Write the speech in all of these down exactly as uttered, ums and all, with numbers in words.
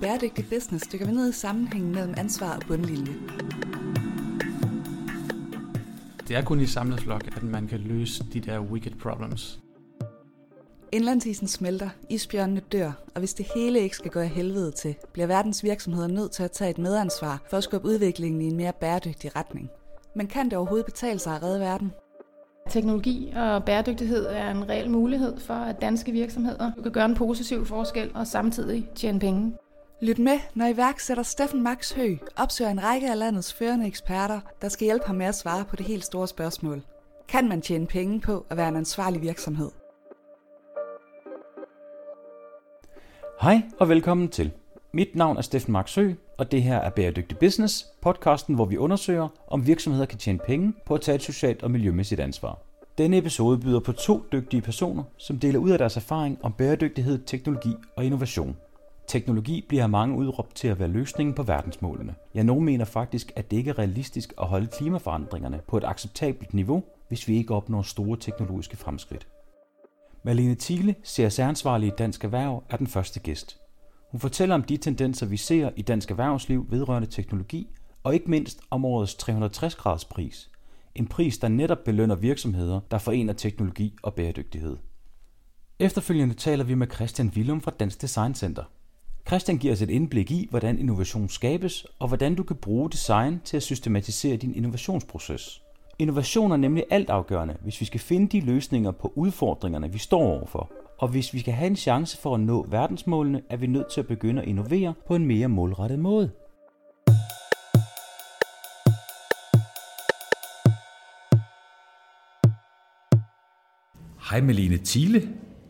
Bæredygtig Business dykker vi ned i sammenhængen mellem ansvar og bundlinje. Det er kun i samlet flok, at man kan løse de der wicked problems. Indlandsisen smelter, isbjørnene dør, og hvis det hele ikke skal gå af helvede til, bliver verdens virksomheder nødt til at tage et medansvar for at skubbe udviklingen i en mere bæredygtig retning. Men kan det overhovedet betale sig at redde verden? Teknologi og bæredygtighed er en reel mulighed for, at danske virksomheder kan gøre en positiv forskel og samtidig tjene penge. Lyt med, når iværksætter Steffen Max Høeg opsøger en række af landets førende eksperter, der skal hjælpe ham med at svare på det helt store spørgsmål. Kan man tjene penge på at være en ansvarlig virksomhed? Hej og velkommen til. Mit navn er Steffen Max Høeg, og det her er Bæredygtig Business, podcasten, hvor vi undersøger, om virksomheder kan tjene penge på at tage et socialt og miljømæssigt ansvar. Denne episode byder på to dygtige personer, som deler ud af deres erfaring om bæredygtighed, teknologi og innovation. Teknologi bliver af mange udråbt til at være løsningen på verdensmålene. Ja, nogen mener faktisk, at det ikke er realistisk at holde klimaforandringerne på et acceptabelt niveau, hvis vi ikke opnår store teknologiske fremskridt. Malene Thiele, C S R-ansvarlig i Dansk Erhverv, er den første gæst. Hun fortæller om de tendenser, vi ser i dansk erhvervsliv vedrørende teknologi, og ikke mindst om årets tre hundrede og tres graders pris. En pris, der netop belønner virksomheder, der forener teknologi og bæredygtighed. Efterfølgende taler vi med Christian Willum fra Dansk Design Center. Christian giver os et indblik i, hvordan innovation skabes, og hvordan du kan bruge design til at systematisere din innovationsproces. Innovation er nemlig altafgørende, hvis vi skal finde de løsninger på udfordringerne, vi står overfor. Og hvis vi skal have en chance for at nå verdensmålene, er vi nødt til at begynde at innovere på en mere målrettet måde. Hej Malene Thiele.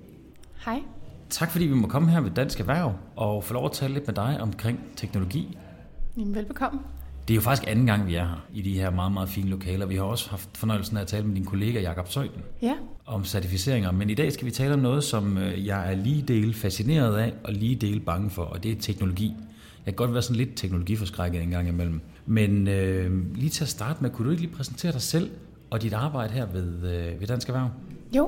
Hej. Tak fordi vi må komme her ved Dansk Erhverv og få lov at tale lidt med dig omkring teknologi. Jamen, velbekomme. Det er jo faktisk anden gang, vi er her i de her meget, meget fine lokaler. Vi har også haft fornøjelsen af at tale med din kollega Jakob Zeuthen ja. om certificeringer. Men i dag skal vi tale om noget, som jeg er lige del fascineret af og lige del bange for, og det er teknologi. Jeg kan godt være sådan lidt teknologiforskrækket en gang imellem. Men øh, lige til at starte med, kunne du ikke lige præsentere dig selv og dit arbejde her ved, øh, ved Dansk Erhverv? Jo,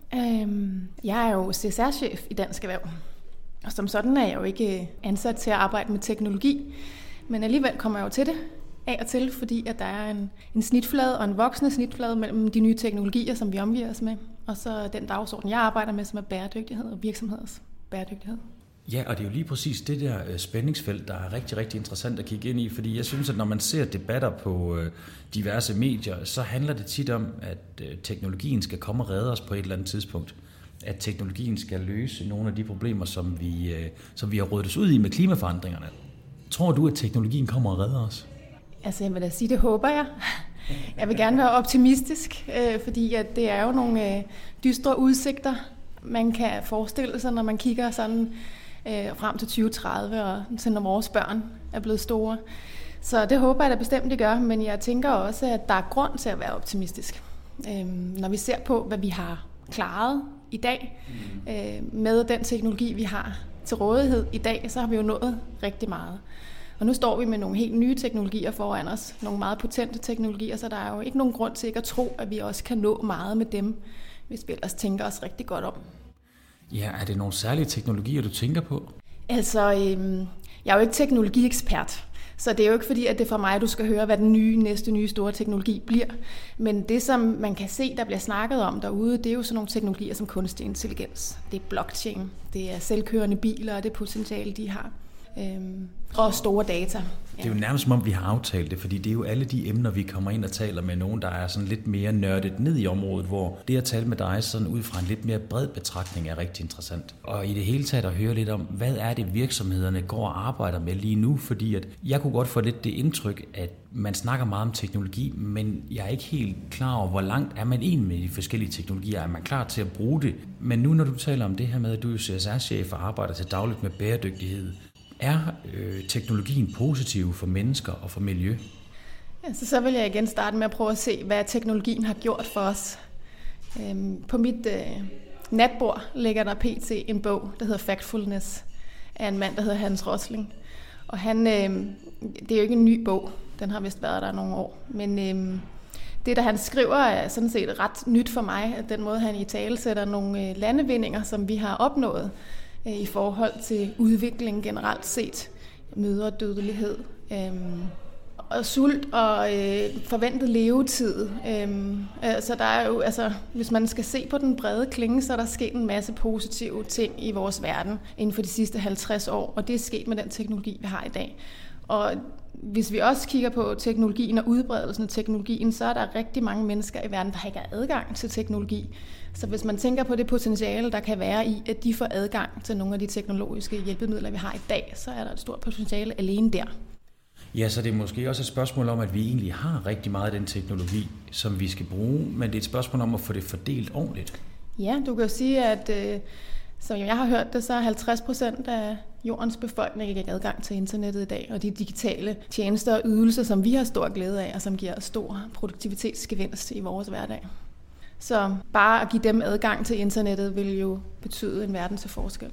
øh, jeg er jo C S R-chef i Dansk Erhverv. Og som sådan er jeg jo ikke ansat til at arbejde med teknologi. Men alligevel kommer jeg jo til det af og til, fordi at der er en, en snitflade og en voksende snitflade mellem de nye teknologier, som vi omgiver os med, og så den dagsorden, jeg arbejder med, som er bæredygtighed og virksomheders bæredygtighed. Ja, og det er jo lige præcis det der spændingsfelt, der er rigtig, rigtig interessant at kigge ind i, fordi jeg synes, at når man ser debatter på diverse medier, så handler det tit om, at teknologien skal komme og redde os på et eller andet tidspunkt. At teknologien skal løse nogle af de problemer, som vi, som vi har rodet os ud i med klimaforandringerne. Tror du, at teknologien kommer og redder os? Altså, jeg vil da sige, det håber jeg. Jeg vil gerne være optimistisk, øh, fordi at det er jo nogle øh, dystre udsigter, man kan forestille sig, når man kigger sådan øh, frem til tyve tredive, og til når vores børn er blevet store. Så det håber jeg da bestemt, det gør, men jeg tænker også, at der er grund til at være optimistisk. Øh, når vi ser på, hvad vi har klaret i dag, øh, med den teknologi, vi har til rådighed i dag, så har vi jo nået rigtig meget. Og nu står vi med nogle helt nye teknologier foran os, nogle meget potente teknologier, så der er jo ikke nogen grund til ikke at tro, at vi også kan nå meget med dem, hvis vi ellers tænker os rigtig godt om. Ja, er det nogle særlige teknologier, du tænker på? Altså, øhm, jeg er jo ikke teknologiekspert, så det er jo ikke fordi, at det er for mig, at du skal høre, hvad den nye, næste nye store teknologi bliver. Men det, som man kan se, der bliver snakket om derude, det er jo sådan nogle teknologier som kunstig intelligens. Det er blockchain, det er selvkørende biler og det potentiale, de har. Øhm, og store data. Det er jo nærmest som om, vi har aftalt det, fordi det er jo alle de emner, vi kommer ind og taler med nogen, der er sådan lidt mere nørdet ned i området, hvor det at tale med dig sådan ud fra en lidt mere bred betragtning er rigtig interessant. Og i det hele taget at høre lidt om, hvad er det virksomhederne går og arbejder med lige nu, fordi at jeg kunne godt få lidt det indtryk, at man snakker meget om teknologi, men jeg er ikke helt klar over, hvor langt er man egentlig med de forskellige teknologier, er man klar til at bruge det? Men nu når du taler om det her med, at du er C S R-chef og arbejder til dagligt med bæredygtighed, er øh, teknologien positiv for mennesker og for miljø? Ja, så, så vil jeg igen starte med at prøve at se, hvad teknologien har gjort for os. Øhm, på mit øh, natbord ligger der pt. En bog, der hedder Factfulness, af en mand, der hedder Hans Rosling. Og han, øh, det er jo ikke en ny bog, den har vist været der nogle år, men øh, det, der han skriver, er sådan set ret nyt for mig, at den måde, han i tale sætter nogle landevindinger, som vi har opnået i forhold til udviklingen generelt set. mødredødelighed, øhm, og sult og øh, forventet levetid. Øhm, altså der er jo, altså, hvis man skal se på den brede klinge, så er der sket en masse positive ting i vores verden inden for de sidste halvtreds år, og det er sket med den teknologi, vi har i dag. Og hvis vi også kigger på teknologien og udbredelsen af teknologien, så er der rigtig mange mennesker i verden, der ikke har adgang til teknologi. Så hvis man tænker på det potentiale, der kan være i, at de får adgang til nogle af de teknologiske hjælpemidler, vi har i dag, så er der et stort potentiale alene der. Ja, så det er måske også et spørgsmål om, at vi egentlig har rigtig meget af den teknologi, som vi skal bruge, men det er et spørgsmål om at få det fordelt ordentligt. Ja, du kan jo sige, at øh, som jeg har hørt det, så er halvtreds procent af jordens befolkning ikke adgang til internettet i dag, og de digitale tjenester og ydelser, som vi har stor glæde af, og som giver stor produktivitetsgevinst i vores hverdag. Så bare at give dem adgang til internettet vil jo betyde en verden til forskel.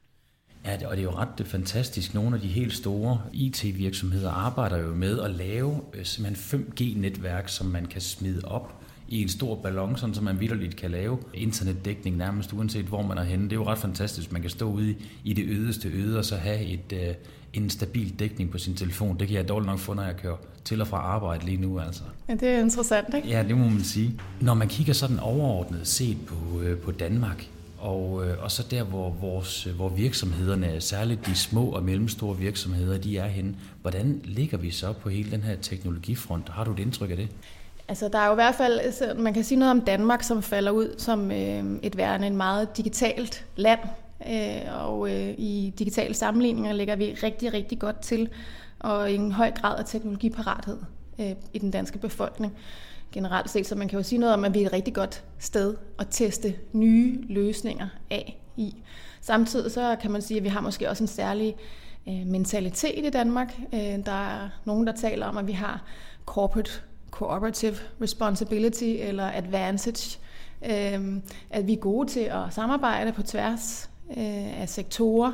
Ja, og det er jo ret fantastisk. Nogle af de helt store I T-virksomheder arbejder jo med at lave simpelthen fem G-netværk, som man kan smide op i en stor ballon, sådan så man vitterligt kan lave internetdækning nærmest uanset hvor man er henne. Det er jo ret fantastisk. Man kan stå ude i det ødeste øde og så have et, uh, en stabil dækning på sin telefon. Det kan jeg dårligt nok få, når jeg kører til og fra arbejde lige nu. Altså. Ja, det er interessant, ikke? Ja, det må man sige. Når man kigger sådan overordnet set på, uh, på Danmark, og, uh, og så der, hvor, vores, hvor virksomhederne, særligt de små og mellemstore virksomheder, de er henne, hvordan ligger vi så på hele den her teknologifront? Har du et indtryk af det? Altså, der er jo i hvert fald, man kan sige noget om Danmark, som falder ud som øh, et værende en meget digitalt land, øh, og øh, i digitale sammenligninger ligger vi rigtig, rigtig godt til, og i en høj grad af teknologiparathed øh, i den danske befolkning generelt set. Så man kan jo sige noget om, at vi er et rigtig godt sted at teste nye løsninger af i. Samtidig så kan man sige, at vi har måske også en særlig øh, mentalitet i Danmark. Øh, der er nogen, der taler om, at vi har corporate cooperative responsibility eller advantage, øh, at vi er gode til at samarbejde på tværs øh, af sektorer,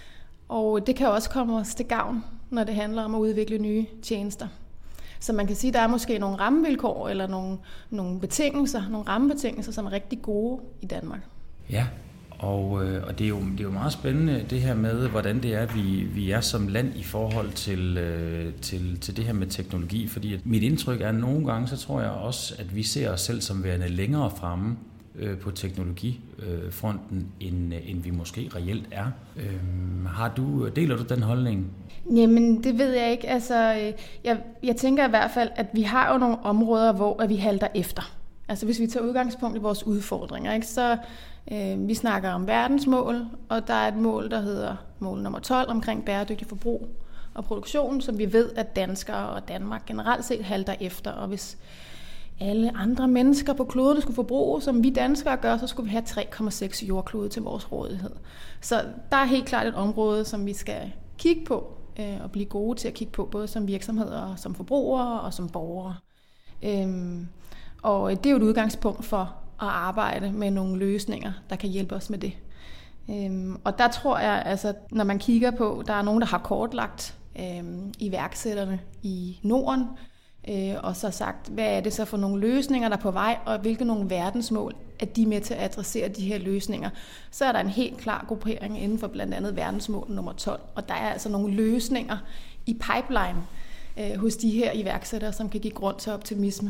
og det kan også komme os til gavn, når det handler om at udvikle nye tjenester. Så man kan sige, at der er måske nogle rammevilkår eller nogle, nogle betingelser, nogle rammebetingelser, som er rigtig gode i Danmark. Ja, og, øh, og det, er jo, det er jo meget spændende det her med, hvordan det er, vi, vi er som land i forhold til, øh, til, til det her med teknologi. Fordi mit indtryk er, at nogle gange, så tror jeg også, at vi ser os selv som værende længere fremme øh, på teknologifronten, end, end vi måske reelt er. Øh, har du, deler du den holdning? Jamen, det ved jeg ikke. Altså, jeg, jeg tænker i hvert fald, at vi har jo nogle områder, hvor at vi halter efter. Altså, hvis vi tager udgangspunkt i vores udfordringer, ikke, så øh, vi snakker om verdensmål, og der er et mål, der hedder mål nummer tolv omkring bæredygtig forbrug og produktion, som vi ved, at danskere og Danmark generelt set halter efter. Og hvis alle andre mennesker på kloden skulle forbruge, som vi danskere gør, så skulle vi have tre komma seks jordklode til vores rådighed. Så der er helt klart et område, som vi skal kigge på øh, og blive gode til at kigge på, både som virksomheder, som forbrugere og som borgere. Øhm, og det er jo et udgangspunkt for at arbejde med nogle løsninger, der kan hjælpe os med det. Øhm, og der tror jeg, altså, når man kigger på, der er nogen, der har kortlagt øhm, iværksætterne i Norden, øh, og så sagt, hvad er det så for nogle løsninger, der er på vej, og hvilke nogle verdensmål er de med til at adressere de her løsninger. Så er der en helt klar gruppering inden for blandt andet verdensmål nummer tolv, og der er altså nogle løsninger i pipeline øh, hos de her iværksættere, som kan give grund til optimisme.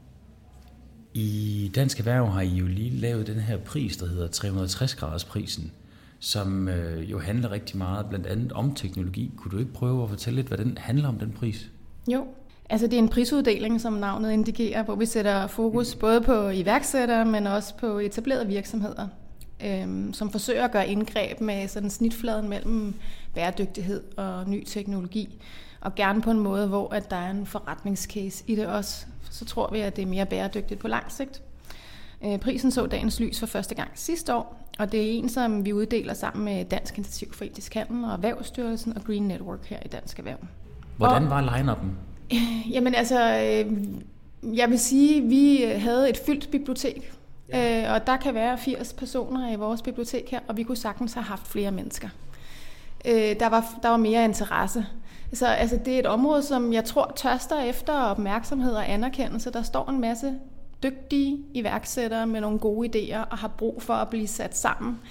I Dansk Erhverv har I jo lige lavet den her pris, der hedder tre hundrede og tres graders prisen, som øh, jo handler rigtig meget blandt andet om teknologi. Kunne du ikke prøve at fortælle lidt, hvad den handler om, den pris? Jo, altså det er en prisuddeling, som navnet indikerer, hvor vi sætter fokus både på iværksættere, men også på etablerede virksomheder, øh, som forsøger at gøre indgreb med sådan snitfladen mellem bæredygtighed og ny teknologi, og gerne på en måde, hvor at der er en forretningscase i det også. Så tror vi, at det er mere bæredygtigt på lang sigt. Prisen så dagens lys for første gang sidste år, og det er en, som vi uddeler sammen med Dansk Initiativ for Etisk Handel og Erhvervsstyrelsen og Green Network her i Dansk Erhverv. Hvordan var line-up'en? Jamen altså, jeg vil sige, at vi havde et fyldt bibliotek, ja. Og der kan være firs personer i vores bibliotek her, og vi kunne sagtens have haft flere mennesker. Der var, der var mere interesse. Så altså, det er et område, som jeg tror tørster efter opmærksomhed og anerkendelse. Der står en masse dygtige iværksættere med nogle gode idéer og har brug for at blive sat sammen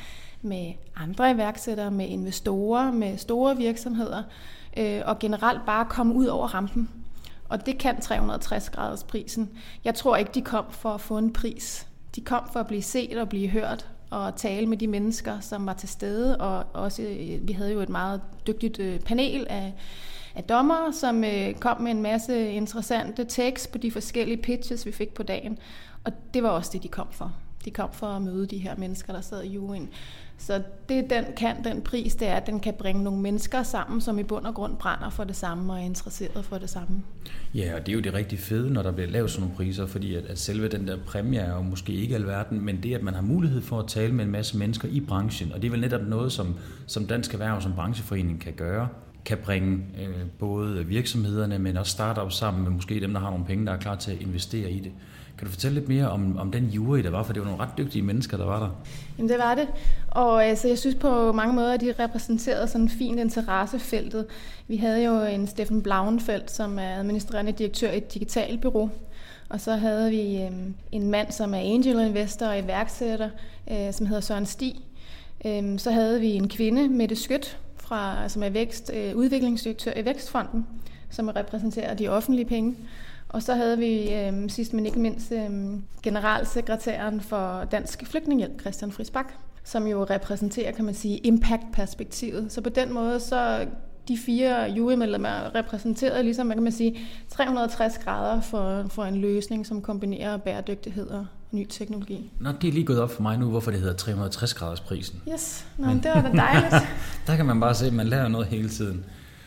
med andre iværksættere, med investorer, med store virksomheder, øh, og generelt bare komme ud over rampen. Og det kan tre hundrede og tres graders prisen. Jeg tror ikke, de kom for at få en pris. De kom for at blive set og blive hørt og tale med de mennesker, som var til stede. Og også, vi havde jo et meget dygtigt panel af, af dommere, som kom med en masse interessante takes på de forskellige pitches, vi fik på dagen. Og det var også det, de kom for. De kom for at møde de her mennesker, der sad i juryen. Så det, den kan, den pris, det er, at den kan bringe nogle mennesker sammen, som i bund og grund brænder for det samme og er interesseret for det samme. Ja, og det er jo det rigtig fede, når der bliver lavet sådan nogle priser, fordi at, at selve den der præmie er jo måske ikke alverden, men det, at man har mulighed for at tale med en masse mennesker i branchen, og det er vel netop noget, som, som Dansk Erhverv som brancheforening kan gøre, kan bringe øh, både virksomhederne, men også startups sammen med måske dem, der har nogle penge, der er klar til at investere i det. Kan du fortælle lidt mere om, om den jury, der var? For det var nogle ret dygtige mennesker, der var der. Jamen det var det. Og altså, jeg synes på mange måder, at de repræsenterede sådan fint interessefeltet. Vi havde jo en Steffen Blauenfeldt, som er administrerende direktør i et digitalt bureau. Og så havde vi øh, en mand, som er angel investor og iværksætter, øh, som hedder Søren Stig. Øh, så havde vi en kvinde, Mette Skødt, fra, som er vækst, øh, udviklingsdirektør i Vækstfonden, som repræsenterer de offentlige penge. Og så havde vi øh, sidst men ikke mindst øh, generalsekretæren for Dansk Flygtningehjælp, Christian Friis Bach, som jo repræsenterer, kan man sige, impact-perspektivet. Så på den måde, så de fire jurymedlemmer repræsenterede ligesom, man kan man sige, tre hundrede og tres grader for, for en løsning, som kombinerer bæredygtighed og ny teknologi. Nå, det er lige gået op for mig nu, hvorfor det hedder tre hundrede og tres graders prisen. Yes, Nå, men det var da dejligt. Der kan man bare se, at man lærer noget hele tiden.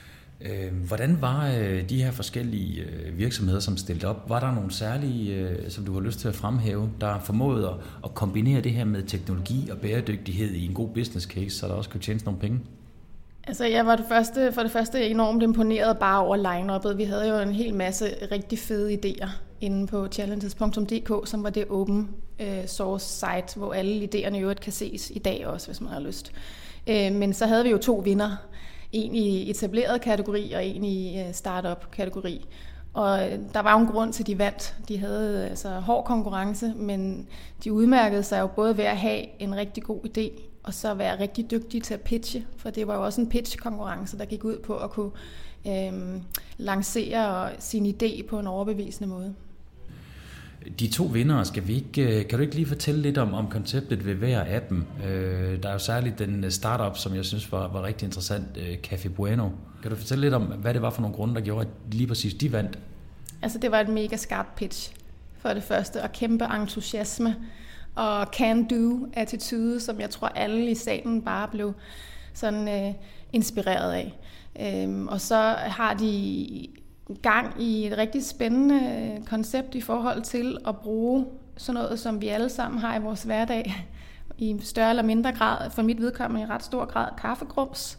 Hvordan var de her forskellige virksomheder, som stillede op? Var der nogle særlige, som du har lyst til at fremhæve, der formåede at kombinere det her med teknologi og bæredygtighed i en god business case, så der også kunne tjene nogle penge? Altså, jeg var det første, for det første enormt imponeret bare over line-uppet. Vi havde jo en hel masse rigtig fede idéer inde på challenges punktum d k, som var det open source site, hvor alle idéerne i øvrigt kan ses i dag også, hvis man har lyst. Men så havde vi jo to vinder. En i etableret kategori og en i startup-kategori. Og der var jo en grund til, at de vandt. De havde altså hård konkurrence, men de udmærkede sig jo både ved at have en rigtig god idé, og så være rigtig dygtige til at pitche. For det var jo også en pitch-konkurrence, der gik ud på at kunne øhm, lancere sin idé på en overbevisende måde. De to vindere, skal vi ikke, kan du ikke lige fortælle lidt om, om konceptet ved hver af dem? Øh, der er jo særligt den startup, som jeg synes var, var rigtig interessant, øh, Café Bueno. Kan du fortælle lidt om, hvad det var for nogle grunde, der gjorde, at lige præcis de vandt? Altså det var et mega skarpt pitch for det første, og kæmpe entusiasme og can-do-attitude, som jeg tror alle i salen bare blev sådan øh, inspireret af. Øh, og så har de gang i et rigtig spændende koncept i forhold til at bruge sådan noget, som vi alle sammen har i vores hverdag, i større eller mindre grad, for mit vedkommende i ret stor grad, kaffegrums,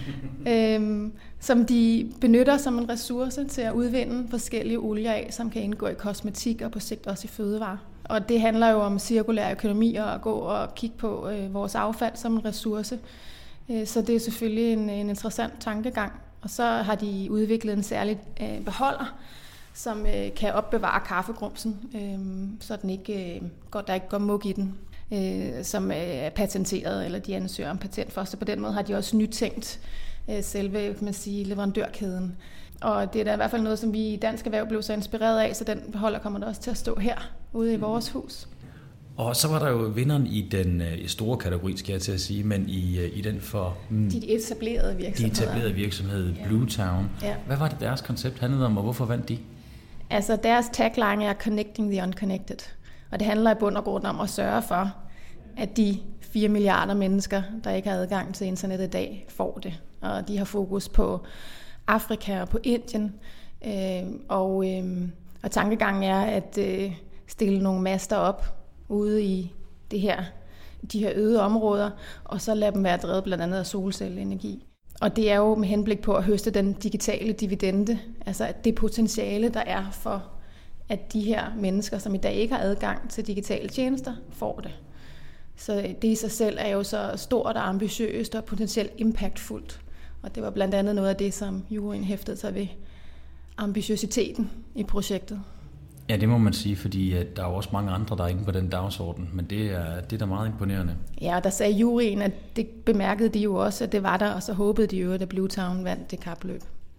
øhm, som de benytter som en ressource til at udvinde forskellige olier af, som kan indgå i kosmetik og på sigt også i fødevarer. Og det handler jo om cirkulær økonomi og at gå og kigge på øh, vores affald som en ressource. Øh, så det er selvfølgelig en, en interessant tankegang. Og så har de udviklet en særlig øh, beholder, som øh, kan opbevare kaffegrumsen, øh, så den ikke, øh, går, der ikke går mug i den, øh, som er patenteret, eller de ansøger om patent for. Så på den måde har de også nytænkt øh, selve, kan man sige, leverandørkæden. Og det er da i hvert fald noget, som vi i Dansk Erhverv blev så inspireret af, så den beholder kommer der også til at stå her ude i vores hus. Og så var der jo vinderen i den store kategori, skal jeg til at sige, men i, i den for... Mm, de etablerede virksomheder. De etablerede virksomhed, ja. Bluetown. Ja. Hvad var det, deres koncept handlede om, og hvorfor vandt de? Altså, deres tagline er Connecting the Unconnected. Og det handler i bund og grund om at sørge for, at de fire milliarder mennesker, der ikke har adgang til internet i dag, får det. Og de har fokus på Afrika og på Indien. Øh, og, øh, og tankegangen er at øh, stille nogle master op ude i det her, de her øde områder, og så lade dem være drevet blandt andet af solcelleenergi. Og det er jo med henblik på at høste den digitale dividende, altså det potentiale, der er for, at de her mennesker, som i dag ikke har adgang til digitale tjenester, får det. Så det i sig selv er jo så stort og ambitiøst og potentielt impactfuldt. Og det var blandt andet noget af det, som juryen hæftede sig ved, ambitiøsiteten i projektet. Ja, det må man sige, fordi der er jo også mange andre, der er inde på den dagsorden, men det er, det er da meget imponerende. Ja, og der sagde juryen, at det bemærkede de jo også, at det var der, og så håbede de jo, at Bluetown vandt det kapløb.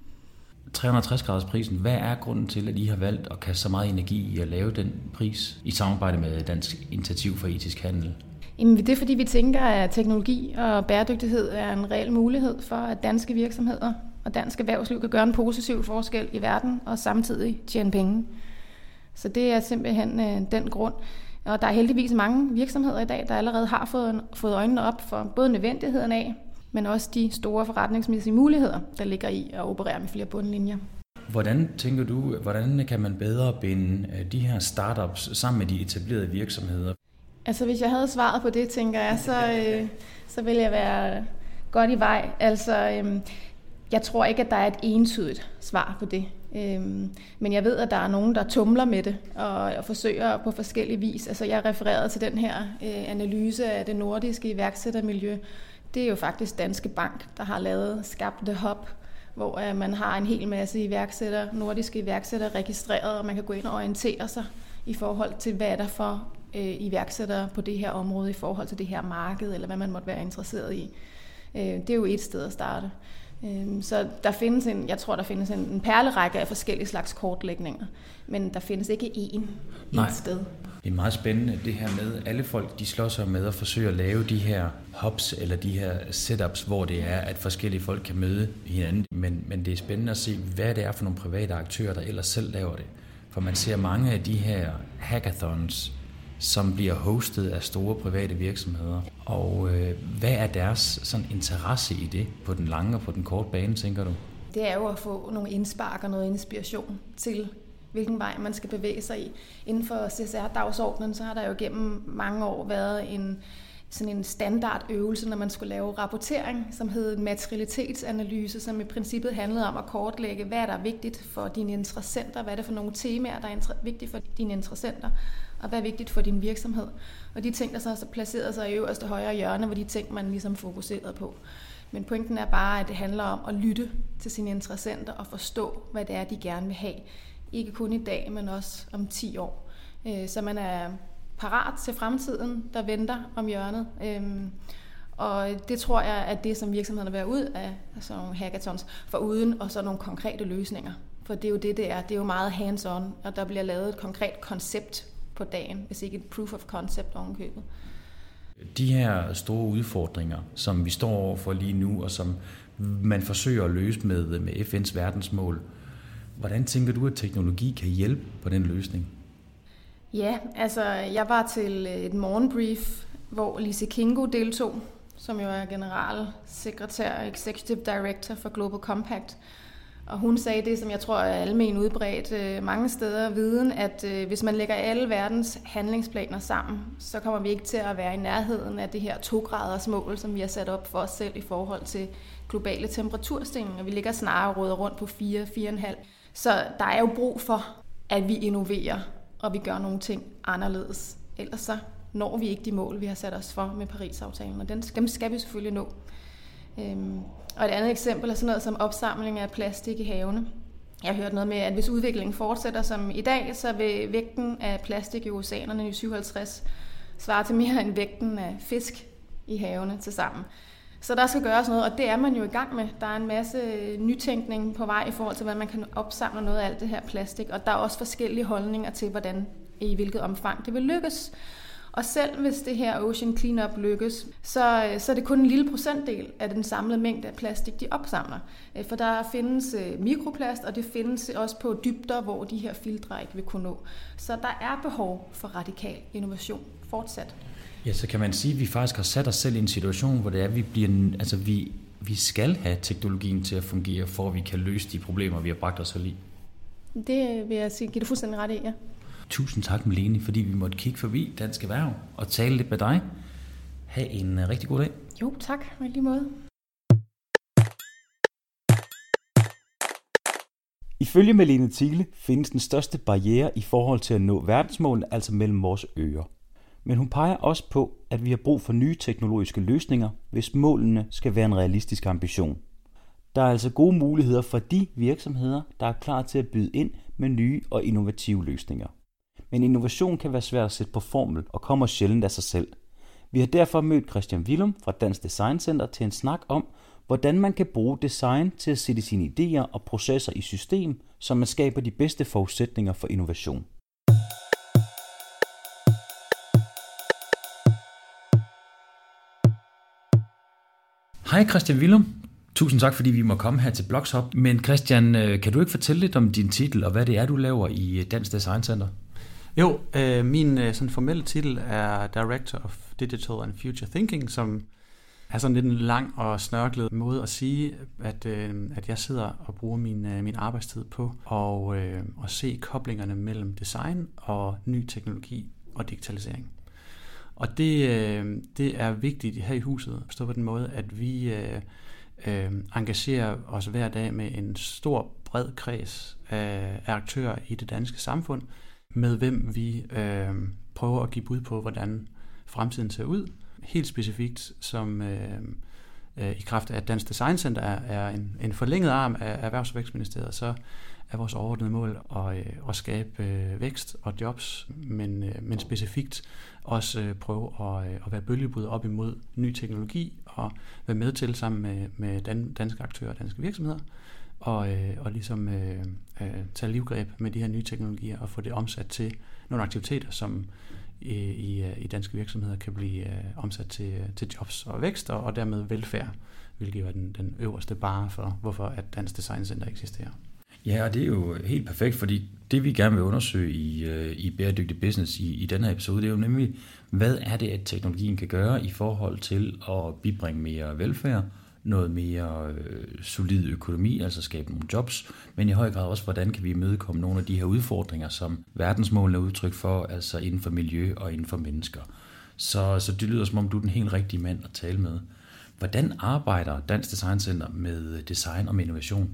tre hundrede og tres graders prisen, hvad er grunden til, at I har valgt at kaste så meget energi i at lave den pris i samarbejde med Dansk Initiativ for Etisk Handel? Jamen, det er fordi, vi tænker, at teknologi og bæredygtighed er en reel mulighed for, at danske virksomheder og dansk erhvervsliv kan gøre en positiv forskel i verden og samtidig tjene penge. Så det er simpelthen øh, den grund. Og der er heldigvis mange virksomheder i dag, der allerede har fået, fået øjnene op for både nødvendigheden af, men også de store forretningsmæssige muligheder, der ligger i at operere med flere bundlinjer. Hvordan tænker du, hvordan kan man bedre binde de her startups sammen med de etablerede virksomheder? Altså hvis jeg havde svaret på det, tænker jeg, så, øh, så ville jeg være godt i vej. Altså øh, jeg tror ikke, at der er et entydigt svar på det. Øhm, men jeg ved, at der er nogen, der tumler med det og, og forsøger på forskellige vis. Altså jeg refererede til den her øh, analyse af det nordiske iværksættermiljø. Det er jo faktisk Danske Bank, der har lavet skabt The Hub, hvor øh, man har en hel masse iværksætter, nordiske iværksættere registreret, og man kan gå ind og orientere sig i forhold til, hvad er der for øh, iværksættere på det her område, i forhold til det her marked, eller hvad man måtte være interesseret i. Øh, det er jo et sted at starte. Så der findes en, jeg tror, der findes en, en perlerække af forskellige slags kortlægninger, men der findes ikke én et sted. Det er meget spændende det her med, alle folk de slår sig med at forsøge at lave de her hubs eller de her setups, hvor det er, at forskellige folk kan møde hinanden. Men, men det er spændende at se, hvad det er for nogle private aktører, der ellers selv laver det. For man ser mange af de her hackathons, som bliver hostet af store private virksomheder. Og øh, hvad er deres sådan, interesse i det på den lange og på den korte bane, tænker du? Det er jo at få nogle indspark og noget inspiration til, hvilken vej man skal bevæge sig i. Inden for C S R-dagsordenen, så har der jo gennem mange år været en, sådan en standardøvelse, når man skulle lave rapportering, som hed en materialitetsanalyse, som i princippet handlede om at kortlægge, hvad er der vigtigt for dine interessenter, hvad er det for nogle temaer, der er vigtigt for dine interessenter, og hvad er vigtigt for din virksomhed. Og de ting, der så har placeret sig i øverste højre hjørne, hvor de ting, man ligesom fokuserede på. Men pointen er bare, at det handler om at lytte til sine interessenter og forstå, hvad det er, de gerne vil have. Ikke kun i dag, men også om ti år. Så man er parat til fremtiden, der venter om hjørnet. Og det tror jeg, at det, som virksomhederne vil have ud af sådan nogle hackathons, for uden og så nogle konkrete løsninger. For det er jo det, det er. Det er jo meget hands-on, og der bliver lavet et konkret koncept på dagen, hvis ikke et proof of concept ovenkøbet. De her store udfordringer, som vi står overfor lige nu, og som man forsøger at løse med, med F N's verdensmål, hvordan tænker du, at teknologi kan hjælpe på den løsning? Ja, altså jeg var til et morgenbrief, hvor Lise Kingo deltog, som jo er generalsekretær og executive director for Global Compact. Og hun sagde det, som jeg tror er almen udbredt mange steder viden, at hvis man lægger alle verdens handlingsplaner sammen, så kommer vi ikke til at være i nærheden af det her to graders mål, som vi har sat op for os selv i forhold til globale temperaturstigninger. Vi ligger snarere og råder rundt på fire, fire komma fem. Så der er jo brug for, at vi innoverer, og vi gør nogle ting anderledes. Ellers så når vi ikke de mål, vi har sat os for med Paris-aftalen, og dem skal vi selvfølgelig nå. Og et andet eksempel er sådan noget som opsamling af plastik i havene. Jeg har hørt noget med, at hvis udviklingen fortsætter som i dag, så vil vægten af plastik i oceanerne i syvoghalvtreds svare til mere end vægten af fisk i havene til sammen. Så der skal gøres noget, og det er man jo i gang med. Der er en masse nytænkning på vej i forhold til, hvordan man kan opsamle noget af alt det her plastik, og der er også forskellige holdninger til, hvordan i hvilket omfang det vil lykkes. Og selv hvis det her Ocean Cleanup lykkes, så, så er det kun en lille procentdel af den samlede mængde af plastik, de opsamler. For der findes mikroplast, og det findes også på dybder, hvor de her filtre ikke vil kunne nå. Så der er behov for radikal innovation fortsat. Ja, så kan man sige, at vi faktisk har sat os selv i en situation, hvor det er, at vi, bliver, altså vi, vi skal have teknologien til at fungere, for at vi kan løse de problemer, vi har bragt os selv i. Det vil jeg sige, giver du fuldstændig ret i, ja. Tusind tak, Malene, fordi vi måtte kigge forbi Dansk Erhverv og tale lidt med dig. Ha' en rigtig god dag. Jo, tak. På lige måde. Ifølge Malene Thiele findes den største barriere i forhold til at nå verdensmålene, altså mellem vores ører. Men hun peger også på, at vi har brug for nye teknologiske løsninger, hvis målene skal være en realistisk ambition. Der er altså gode muligheder for de virksomheder, der er klar til at byde ind med nye og innovative løsninger. Men innovation kan være svært at sætte på formel og kommer sjældent af sig selv. Vi har derfor mødt Christian Willum fra Dansk Design Center til en snak om, hvordan man kan bruge design til at sætte sine idéer og processer i system, så man skaber de bedste forudsætninger for innovation. Hej Christian Willum. Tusind tak, fordi vi må komme her til Blogshop. Men Christian, kan du ikke fortælle lidt om din titel, og hvad det er, du laver i Dansk Design Center? Jo, øh, min øh, sådan formelle titel er Director of Digital and Future Thinking, som er sådan lidt en lang og snørklet måde at sige, at, øh, at jeg sidder og bruger min, øh, min arbejdstid på og, øh, at se koblingerne mellem design og ny teknologi og digitalisering. Og det, øh, det er vigtigt her i huset, forstå på den måde, at vi øh, øh, engagerer os hver dag med en stor, bred kreds af, af aktører i det danske samfund, med hvem vi øh, prøver at give bud på, hvordan fremtiden ser ud. Helt specifikt, som øh, øh, i kraft af, at Dansk Design Center er, er en, en forlænget arm af Erhvervs- og Vækstministeriet, så er vores overordnede mål at, øh, at skabe øh, vækst og jobs, men, øh, men specifikt også øh, prøve at, øh, at være bølgebud op imod ny teknologi og være med til sammen med, med dan, danske aktører og danske virksomheder og, øh, og ligesom øh, øh, tage livgreb med de her nye teknologier og få det omsat til nogle aktiviteter, som i, i, i danske virksomheder kan blive øh, omsat til, til jobs og vækst og, og dermed velfærd, hvilket jo er den, den øverste barre for, hvorfor at Dansk Design Center eksisterer. Ja, og det er jo helt perfekt, fordi det vi gerne vil undersøge i, i bæredygtig business i, i denne episode, det er jo nemlig, hvad er det, at teknologien kan gøre i forhold til at bibringe mere velfærd, noget mere øh, solid økonomi, altså skabe nogle jobs, men i høj grad også, hvordan kan vi imødekomme nogle af de her udfordringer, som verdensmålene er udtryk for, altså inden for miljø og inden for mennesker. Så, så det lyder som om, du er den helt rigtige mand at tale med. Hvordan arbejder Dansk Design Center med design og med innovation?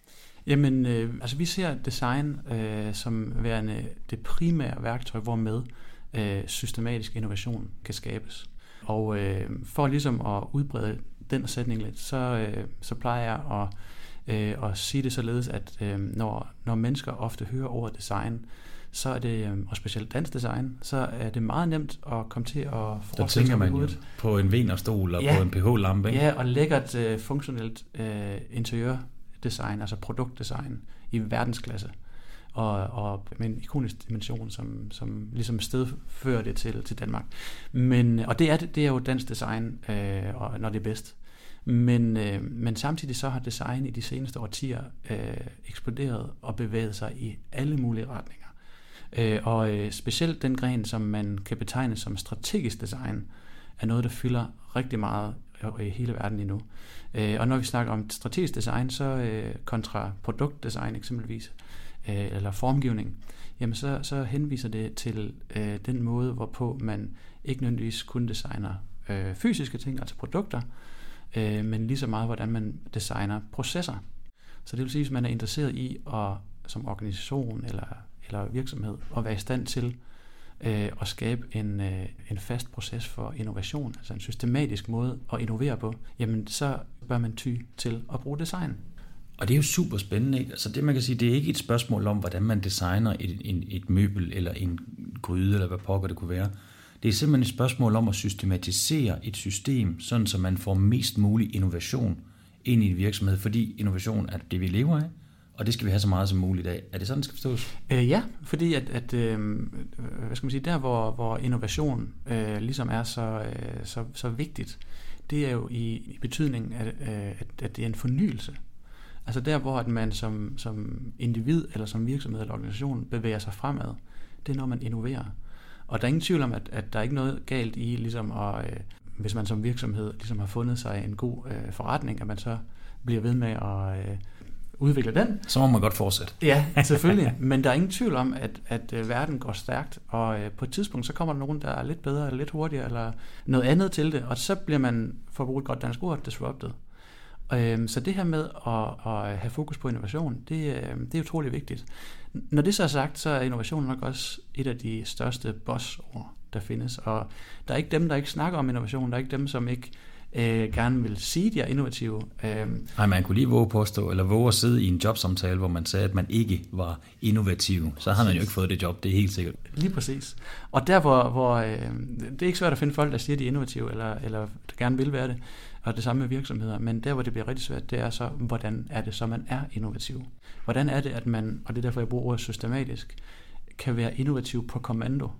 Jamen, øh, altså vi ser design øh, som værende det primære værktøj, hvormed øh, systematisk innovation kan skabes. Og øh, for ligesom at udbrede den sætning lidt, så, øh, så plejer jeg at, øh, at sige det således, at øh, når, når mennesker ofte hører ordet design, så er det, og specielt dansk design, så er det meget nemt at komme til at forestille sig man jo på en Wienerstol og ja, på en pH-lampe. Ja, og lækkert uh, funktionelt uh, interiørdesign, altså produktdesign i verdensklasse. Og, og med en ikonisk dimension, som, som ligesom stedfører det til, til Danmark. Men, og det er, det er jo dansk design, øh, og, når det er bedst. Men, øh, men samtidig så har design i de seneste årtier øh, eksploderet og bevæget sig i alle mulige retninger. Øh, og øh, specielt den gren, som man kan betegne som strategisk design, er noget, der fylder rigtig meget i hele verden lige nu. Øh, og når vi snakker om strategisk design, så øh, kontra produktdesign eksempelvis, eller formgivning, jamen så, så henviser det til øh, den måde, hvorpå man ikke nødvendigvis kun designer øh, fysiske ting, altså produkter, øh, men lige så meget, hvordan man designer processer. Så det vil sige, at man er interesseret i at, som organisation eller, eller virksomhed, at være i stand til øh, at skabe en, øh, en fast proces for innovation, altså en systematisk måde at innovere på, jamen så bør man ty til at bruge design. Og det er jo super spændende, ikke? Altså det man kan sige, det er ikke et spørgsmål om, hvordan man designer et, et, et møbel eller en gryde, eller hvad pokker det kunne være. Det er simpelthen et spørgsmål om at systematisere et system, sådan så man får mest mulig innovation ind i en virksomhed, fordi innovation er det, vi lever af, og det skal vi have så meget som muligt af. Er det sådan, det skal forstås? Øh, ja, fordi at, at øh, hvad skal man sige, der hvor, hvor innovation øh, ligesom er så, øh, så, så vigtigt, det er jo i, i betydningen, at, at, at det er en fornyelse. Altså der, hvor man som, som individ eller som virksomhed eller organisation bevæger sig fremad, det er når man innoverer. Og der er ingen tvivl om, at, at der er ikke noget galt i, ligesom at, øh, hvis man som virksomhed ligesom har fundet sig en god øh, forretning, at man så bliver ved med at øh, udvikle den. Så må man godt fortsætte. Ja, selvfølgelig. Men der er ingen tvivl om, at, at øh, verden går stærkt, og øh, på et tidspunkt, så kommer der nogen, der er lidt bedre eller lidt hurtigere, eller noget andet til det, og så bliver man, for at bruge et godt dansk ord, disrupted. Så det her med at, at have fokus på innovation, det, det er utrolig vigtigt. Når det så er sagt, så er innovation nok også et af de største bossord, der findes. Og der er ikke dem, der ikke snakker om innovation. Der er ikke dem, som ikke øh, gerne vil sige, at de er innovative. Øh, Nej, man kunne lige våge påstå, eller våge at sidde i en jobsamtale, hvor man sagde, at man ikke var innovativ. Så har man jo ikke fået det job, det er helt sikkert. Lige præcis. Og der, hvor, hvor øh, det er ikke svært at finde folk, der siger, at de er innovative, eller, eller der gerne vil være det, og det samme med virksomheder. Men der, hvor det bliver rigtig svært, det er så, hvordan er det så, man er innovativ? Hvordan er det, at man, og det er derfor, jeg bruger ordet systematisk, kan være innovativ på kommando?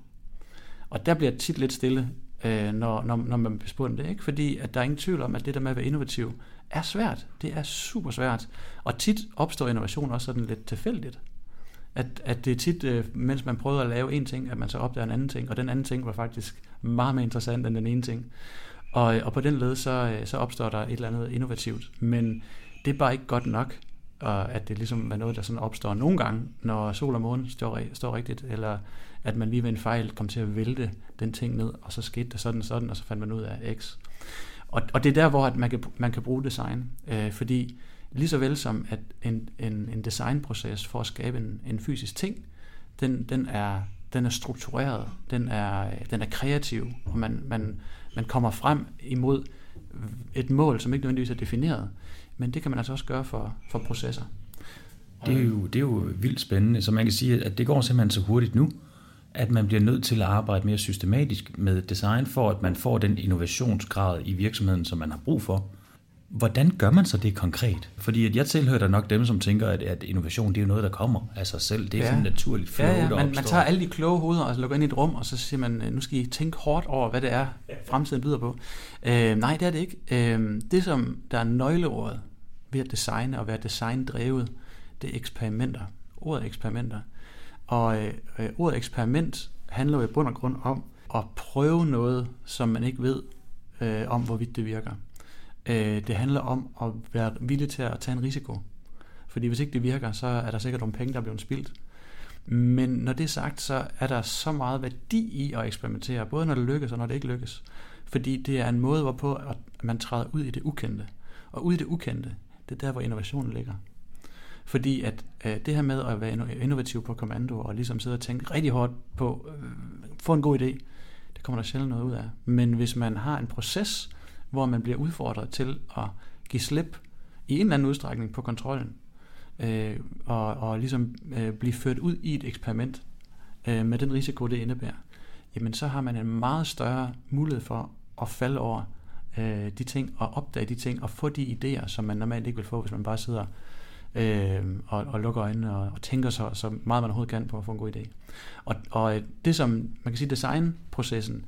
Og der bliver tit lidt stille, øh, når, når, når man bliver spurgt om det, ikke? Fordi at der er ingen tvivl om, at det der med at være innovativ er svært. Det er super svært. Og tit opstår innovation også sådan lidt tilfældigt. At, at det er tit, øh, mens man prøver at lave en ting, at man så opdager en anden ting, og den anden ting var faktisk meget mere interessant end den ene ting. Og, og på den led, så, så opstår der et eller andet innovativt. Men det er bare ikke godt nok, og at det ligesom er noget, der sådan opstår nogle gange, når sol og måne står, står rigtigt, eller at man lige ved en fejl kom til at vælte den ting ned, og så skete det sådan sådan, og så fandt man ud af X. Og, og det er der, hvor at man, kan, man kan bruge design, øh, fordi lige så vel som at en, en, en designproces for at skabe en, en fysisk ting, den, den, er, den er struktureret, den er, den er kreativ, og man, man, man kommer frem imod et mål, som ikke nødvendigvis er defineret, men det kan man altså også gøre for, for processer. Det er, jo, det er jo vildt spændende, så man kan sige, at det går simpelthen så hurtigt nu, at man bliver nødt til at arbejde mere systematisk med design, for at man får den innovationsgrad i virksomheden, som man har brug for. Hvordan gør man så det konkret? Fordi at jeg tilhører nok dem, som tænker, at, at innovation, det er jo noget, der kommer af sig selv. Det er ja. sådan naturligt flow, ja, ja. der Man, opstår. man tager alle de kloge hoveder og lukker ind i et rum, og så siger man, nu skal I tænke hårdt over, hvad det er, fremtiden byder på. Øh, nej, det er det ikke. Øh, det, som der er nøgleordet ved at designe og være designdrevet, det er eksperimenter. Ordet eksperimenter. Og øh, ordet eksperiment handler jo i bund og grund om at prøve noget, som man ikke ved øh, om, hvorvidt det virker. Øh, det handler om at være villig til at tage en risiko. Fordi hvis ikke det virker, så er der sikkert nogle penge, der er blevet spildt. Men når det er sagt, så er der så meget værdi i at eksperimentere, både når det lykkes og når det ikke lykkes. Fordi det er en måde, hvorpå at man træder ud i det ukendte. Og ud i det ukendte, det er der, hvor innovationen ligger. Fordi at øh, det her med at være innovativ på kommando, og ligesom sidde og tænke rigtig hårdt på, øh, få en god idé, det kommer der sjældent noget ud af. Men hvis man har en proces, hvor man bliver udfordret til at give slip i en eller anden udstrækning på kontrollen, øh, og, og ligesom øh, blive ført ud i et eksperiment øh, med den risiko, det indebærer, jamen så har man en meget større mulighed for at falde over øh, de ting, og opdage de ting, og få de idéer, som man normalt ikke vil få, hvis man bare sidder øh, og, og lukker øjnene og, og tænker så, så meget man overhovedet kan på at få en god idé. Og, og det som, man kan sige, designprocessen,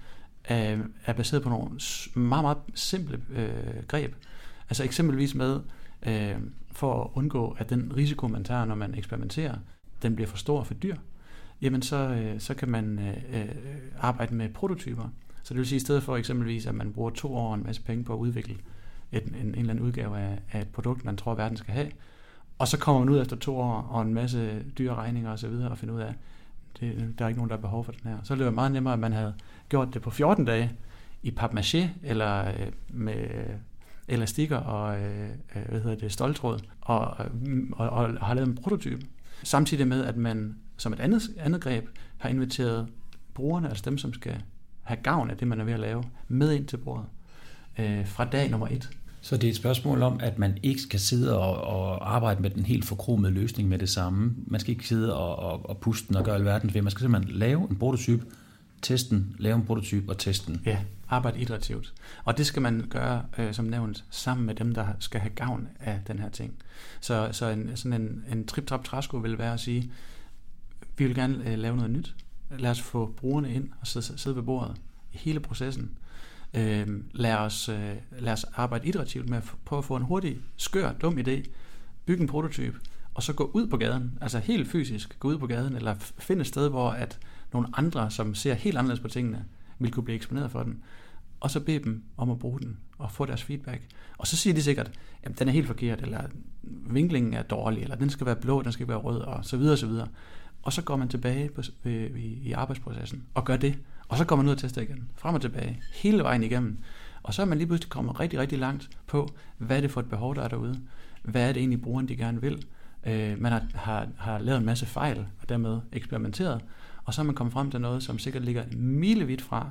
er baseret på nogle meget, meget simple øh, greb. Altså eksempelvis med, øh, for at undgå, at den risiko, man tager, når man eksperimenterer, den bliver for stor og for dyr, jamen så, øh, så kan man øh, arbejde med prototyper. Så det vil sige, i stedet for eksempelvis, at man bruger to år og en masse penge på at udvikle et, en, en eller anden udgave af, af et produkt, man tror, verden skal have, og så kommer man ud efter to år og en masse dyre regninger osv. og finder ud af, det, der er ikke nogen, der har behov for den her. Så ville det være meget nemmere, at man havde gjort det på fjorten dage i papmaché eller øh, med elastikker og øh, hvad hedder det, ståltråd og, og, og har lavet en prototype. Samtidig med, at man som et andet, andet greb har inviteret brugerne, altså dem, som skal have gavn af det, man er ved at lave, med ind til bordet øh, fra dag nummer et. Så det er et spørgsmål om, at man ikke skal sidde og, og arbejde med den helt forkromede løsning med det samme. Man skal ikke sidde og, og, og puste den og gøre alverdens ved. Man skal simpelthen lave en prototype, teste den, lave en prototype og teste den. Ja, arbejde iterativt. Og det skal man gøre, øh, som nævnt, sammen med dem, der skal have gavn af den her ting. Så, så en, sådan en, en trip-trap-træsko vil være at sige, vi vil gerne øh, lave noget nyt. Lad os få brugerne ind og sidde, sidde ved bordet i hele processen. Øh, lad, os, øh, lad os arbejde iterativt med at prøve at få en hurtig, skør, dum idé, bygge en prototype, og så gå ud på gaden, altså helt fysisk gå ud på gaden, eller finde et sted, hvor at nogle andre, som ser helt anderledes på tingene, vil kunne blive eksponeret for den, og så bede dem om at bruge den, og få deres feedback. Og så siger de sikkert, jamen den er helt forkert, eller vinklingen er dårlig, eller den skal være blå, den skal være rød, og så videre, og så videre. Og så går man tilbage på, i, i arbejdsprocessen, og gør det. Og så går man ud og tester igen, frem og tilbage, hele vejen igennem. Og så er man lige pludselig kommet rigtig, rigtig langt på, hvad er det for et behov, der er derude. Hvad er det egentlig, brugeren de gerne vil. Øh, man har, har, har lavet en masse fejl, og dermed eksperimenteret. Og så er man kommet frem til noget, som sikkert ligger milevidt fra,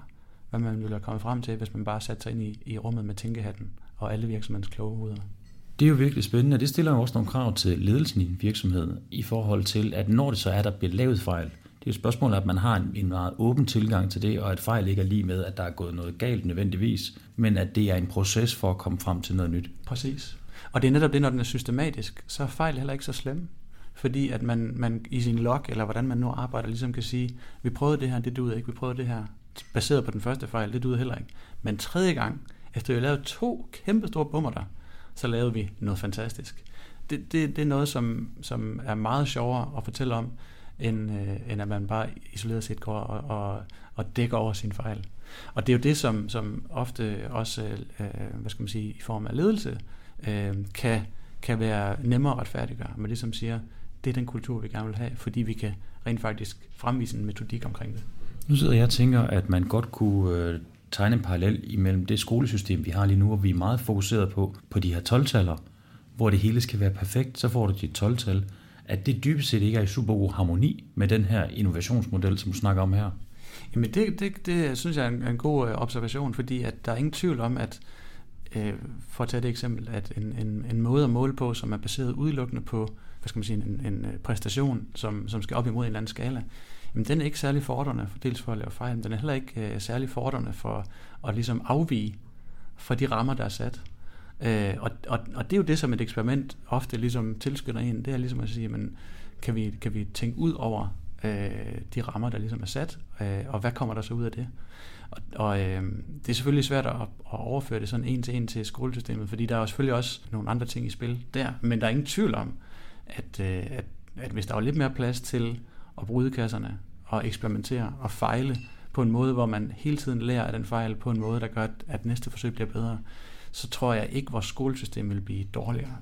hvad man ville have kommet frem til, hvis man bare satte sig ind i, i rummet med tænkehatten og alle virksomhedens kloge hoveder. Det er jo virkelig spændende, og det stiller jo også nogle krav til ledelsen i en virksomhed, i forhold til, at når det så er, der bliver lavet fejl, det er jo et spørgsmål, at man har en, en meget åben tilgang til det, og at fejl ikke er lige med, at der er gået noget galt nødvendigvis, men at det er en proces for at komme frem til noget nyt. Præcis. Og det er netop det, når den er systematisk, så er fejl heller ikke så slemme. Fordi at man, man i sin log, eller hvordan man nu arbejder, ligesom kan sige, vi prøvede det her, det duede ikke, vi prøvede det her, baseret på den første fejl, det duede heller ikke. Men tredje gang, efter vi lavede to kæmpe store bummer der, så lavede vi noget fantastisk. Det, det, det er noget, som, som er meget sjovere at fortælle om, end, øh, end at man bare isoleret set går og, og, og dækker over sin fejl. Og det er jo det, som, som ofte også, øh, hvad skal man sige, i form af ledelse, øh, kan, kan være nemmere at retfærdiggøre. Men det, som siger, det er den kultur, vi gerne vil have, fordi vi kan rent faktisk fremvise en metodik omkring det. Nu sidder jeg og tænker, at man godt kunne øh, tegne en parallel imellem det skolesystem, vi har lige nu, hvor vi er meget fokuseret på, på de her tolv-taller, hvor det hele skal være perfekt, så får du dit tolv-tal, at det dybest set ikke er i super god harmoni med den her innovationsmodel, som du snakker om her. Jamen det, det, det synes jeg er en, en god observation, fordi at der er ingen tvivl om, at øh, for at tage det eksempel, at en, en, en måde at måle på, som er baseret udelukkende på, hvad skal man sige, en, en præstation, som, som skal op imod en eller anden skala, jamen den er ikke særlig fordrende, for dels for at lave fejl, men den er heller ikke øh, særlig fordrende for at ligesom afvige fra de rammer, der er sat. Øh, og, og, og det er jo det, som et eksperiment ofte ligesom tilskynder en, det er ligesom at sige, men kan vi, kan vi tænke ud over øh, de rammer, der ligesom er sat, øh, og hvad kommer der så ud af det? Og, og øh, det er selvfølgelig svært at, at overføre det sådan en til en til skolesystemet, fordi der er jo selvfølgelig også nogle andre ting i spil der, men der er ingen tvivl om, at, øh, at, at hvis der var lidt mere plads til at bryde kasserne og eksperimentere og fejle på en måde, hvor man hele tiden lærer af den fejl på en måde, der gør, at næste forsøg bliver bedre, så tror jeg ikke, at vores skolesystem vil blive dårligere.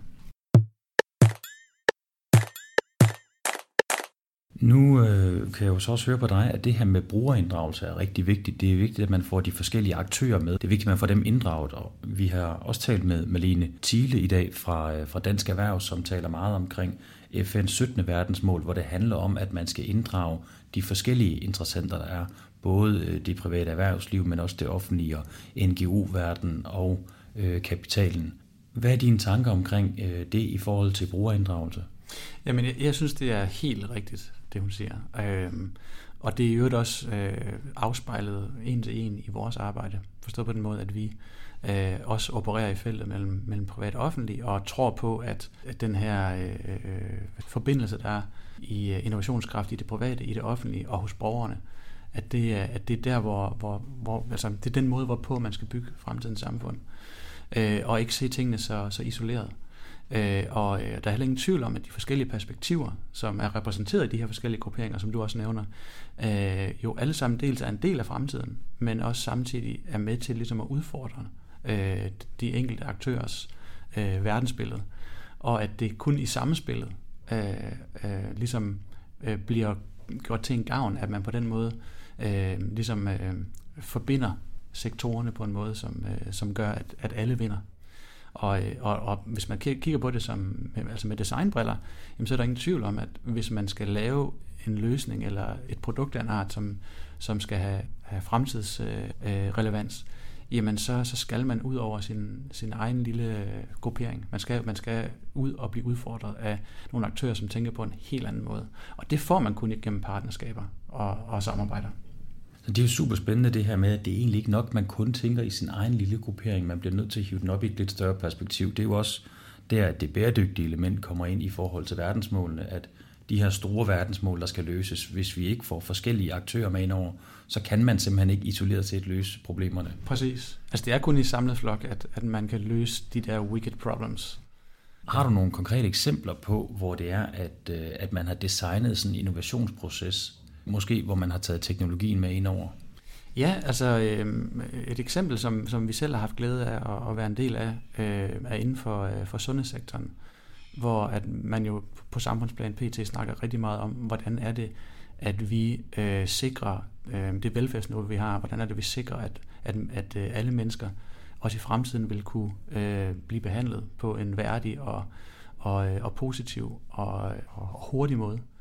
Nu øh, kan jeg jo så også høre på dig, at det her med brugerinddragelse er rigtig vigtigt. Det er vigtigt, at man får de forskellige aktører med. Det er vigtigt, at man får dem inddraget. Og vi har også talt med Malene Thiele i dag fra, fra Dansk Erhverv, som taler meget omkring F N's syttende verdensmål, hvor det handler om, at man skal inddrage de forskellige interessenter, der er. Både det private erhvervsliv, men også det offentlige og N G O-verden og øh, kapitalen. Hvad er dine tanker omkring øh, det i forhold til brugerinddragelse? Jamen, jeg, jeg synes, det er helt rigtigt, det hun siger. Øhm, og det er jo også øh, afspejlet en til en i vores arbejde. Forstået på den måde, at vi øh, også opererer i feltet mellem, mellem privat og offentlig, og tror på, at, at den her øh, øh, forbindelse, der er i øh, innovationskraft i det private, i det offentlige og hos borgerne, at det, at det er der, hvor, hvor, hvor altså, det er den måde, hvorpå man skal bygge fremtidens samfund. Øh, og ikke se tingene så, så isoleret. Øh, og øh, der er heller ingen tvivl om, at de forskellige perspektiver, som er repræsenteret i de her forskellige grupperinger, som du også nævner, øh, jo alle sammen dels er en del af fremtiden, men også samtidig er med til ligesom at udfordre øh, de enkelte aktørers øh, verdensbillede, og at det kun i samspillet øh, øh, ligesom øh, bliver gjort til en gavn, at man på den måde øh, ligesom øh, forbinder sektorerne på en måde, som, øh, som gør, at, at alle vinder. Og, og, og hvis man kigger på det som, altså med designbriller, jamen så er der ingen tvivl om, at hvis man skal lave en løsning eller et produkt af en art, som, som skal have, have fremtidsrelevans, øh, jamen så, så skal man ud over sin, sin egen lille gruppering. Man skal, man skal ud og blive udfordret af nogle aktører, som tænker på en helt anden måde. Og det får man kun gennem partnerskaber og, og samarbejder. Så det er jo super spændende det her med, at det er egentlig ikke nok, man kun tænker i sin egen lille gruppering. Man bliver nødt til at hive den op i et lidt større perspektiv. Det er jo også der, at det bæredygtige element kommer ind i forhold til verdensmålene, at de her store verdensmål, der skal løses, hvis vi ikke får forskellige aktører med indover, så kan man simpelthen ikke isoleret set løse problemerne. Præcis. Altså det er kun i samlet flok, at, at man kan løse de der wicked problems. Har du nogle konkrete eksempler på, hvor det er, at, at man har designet sådan en innovationsproces, måske hvor man har taget teknologien med indover? Ja, altså øh, et eksempel, som, som vi selv har haft glæde af at, at være en del af, øh, er inden for, øh, for sundhedssektoren, hvor at man jo på samfundsplan P T snakker rigtig meget om, hvordan er det, at vi øh, sikrer øh, det velfærdsniveau, vi har, hvordan er det, vi sikrer, at, at, at øh, alle mennesker også i fremtiden vil kunne øh, blive behandlet på en værdig og, og, og positiv og, og hurtig måde.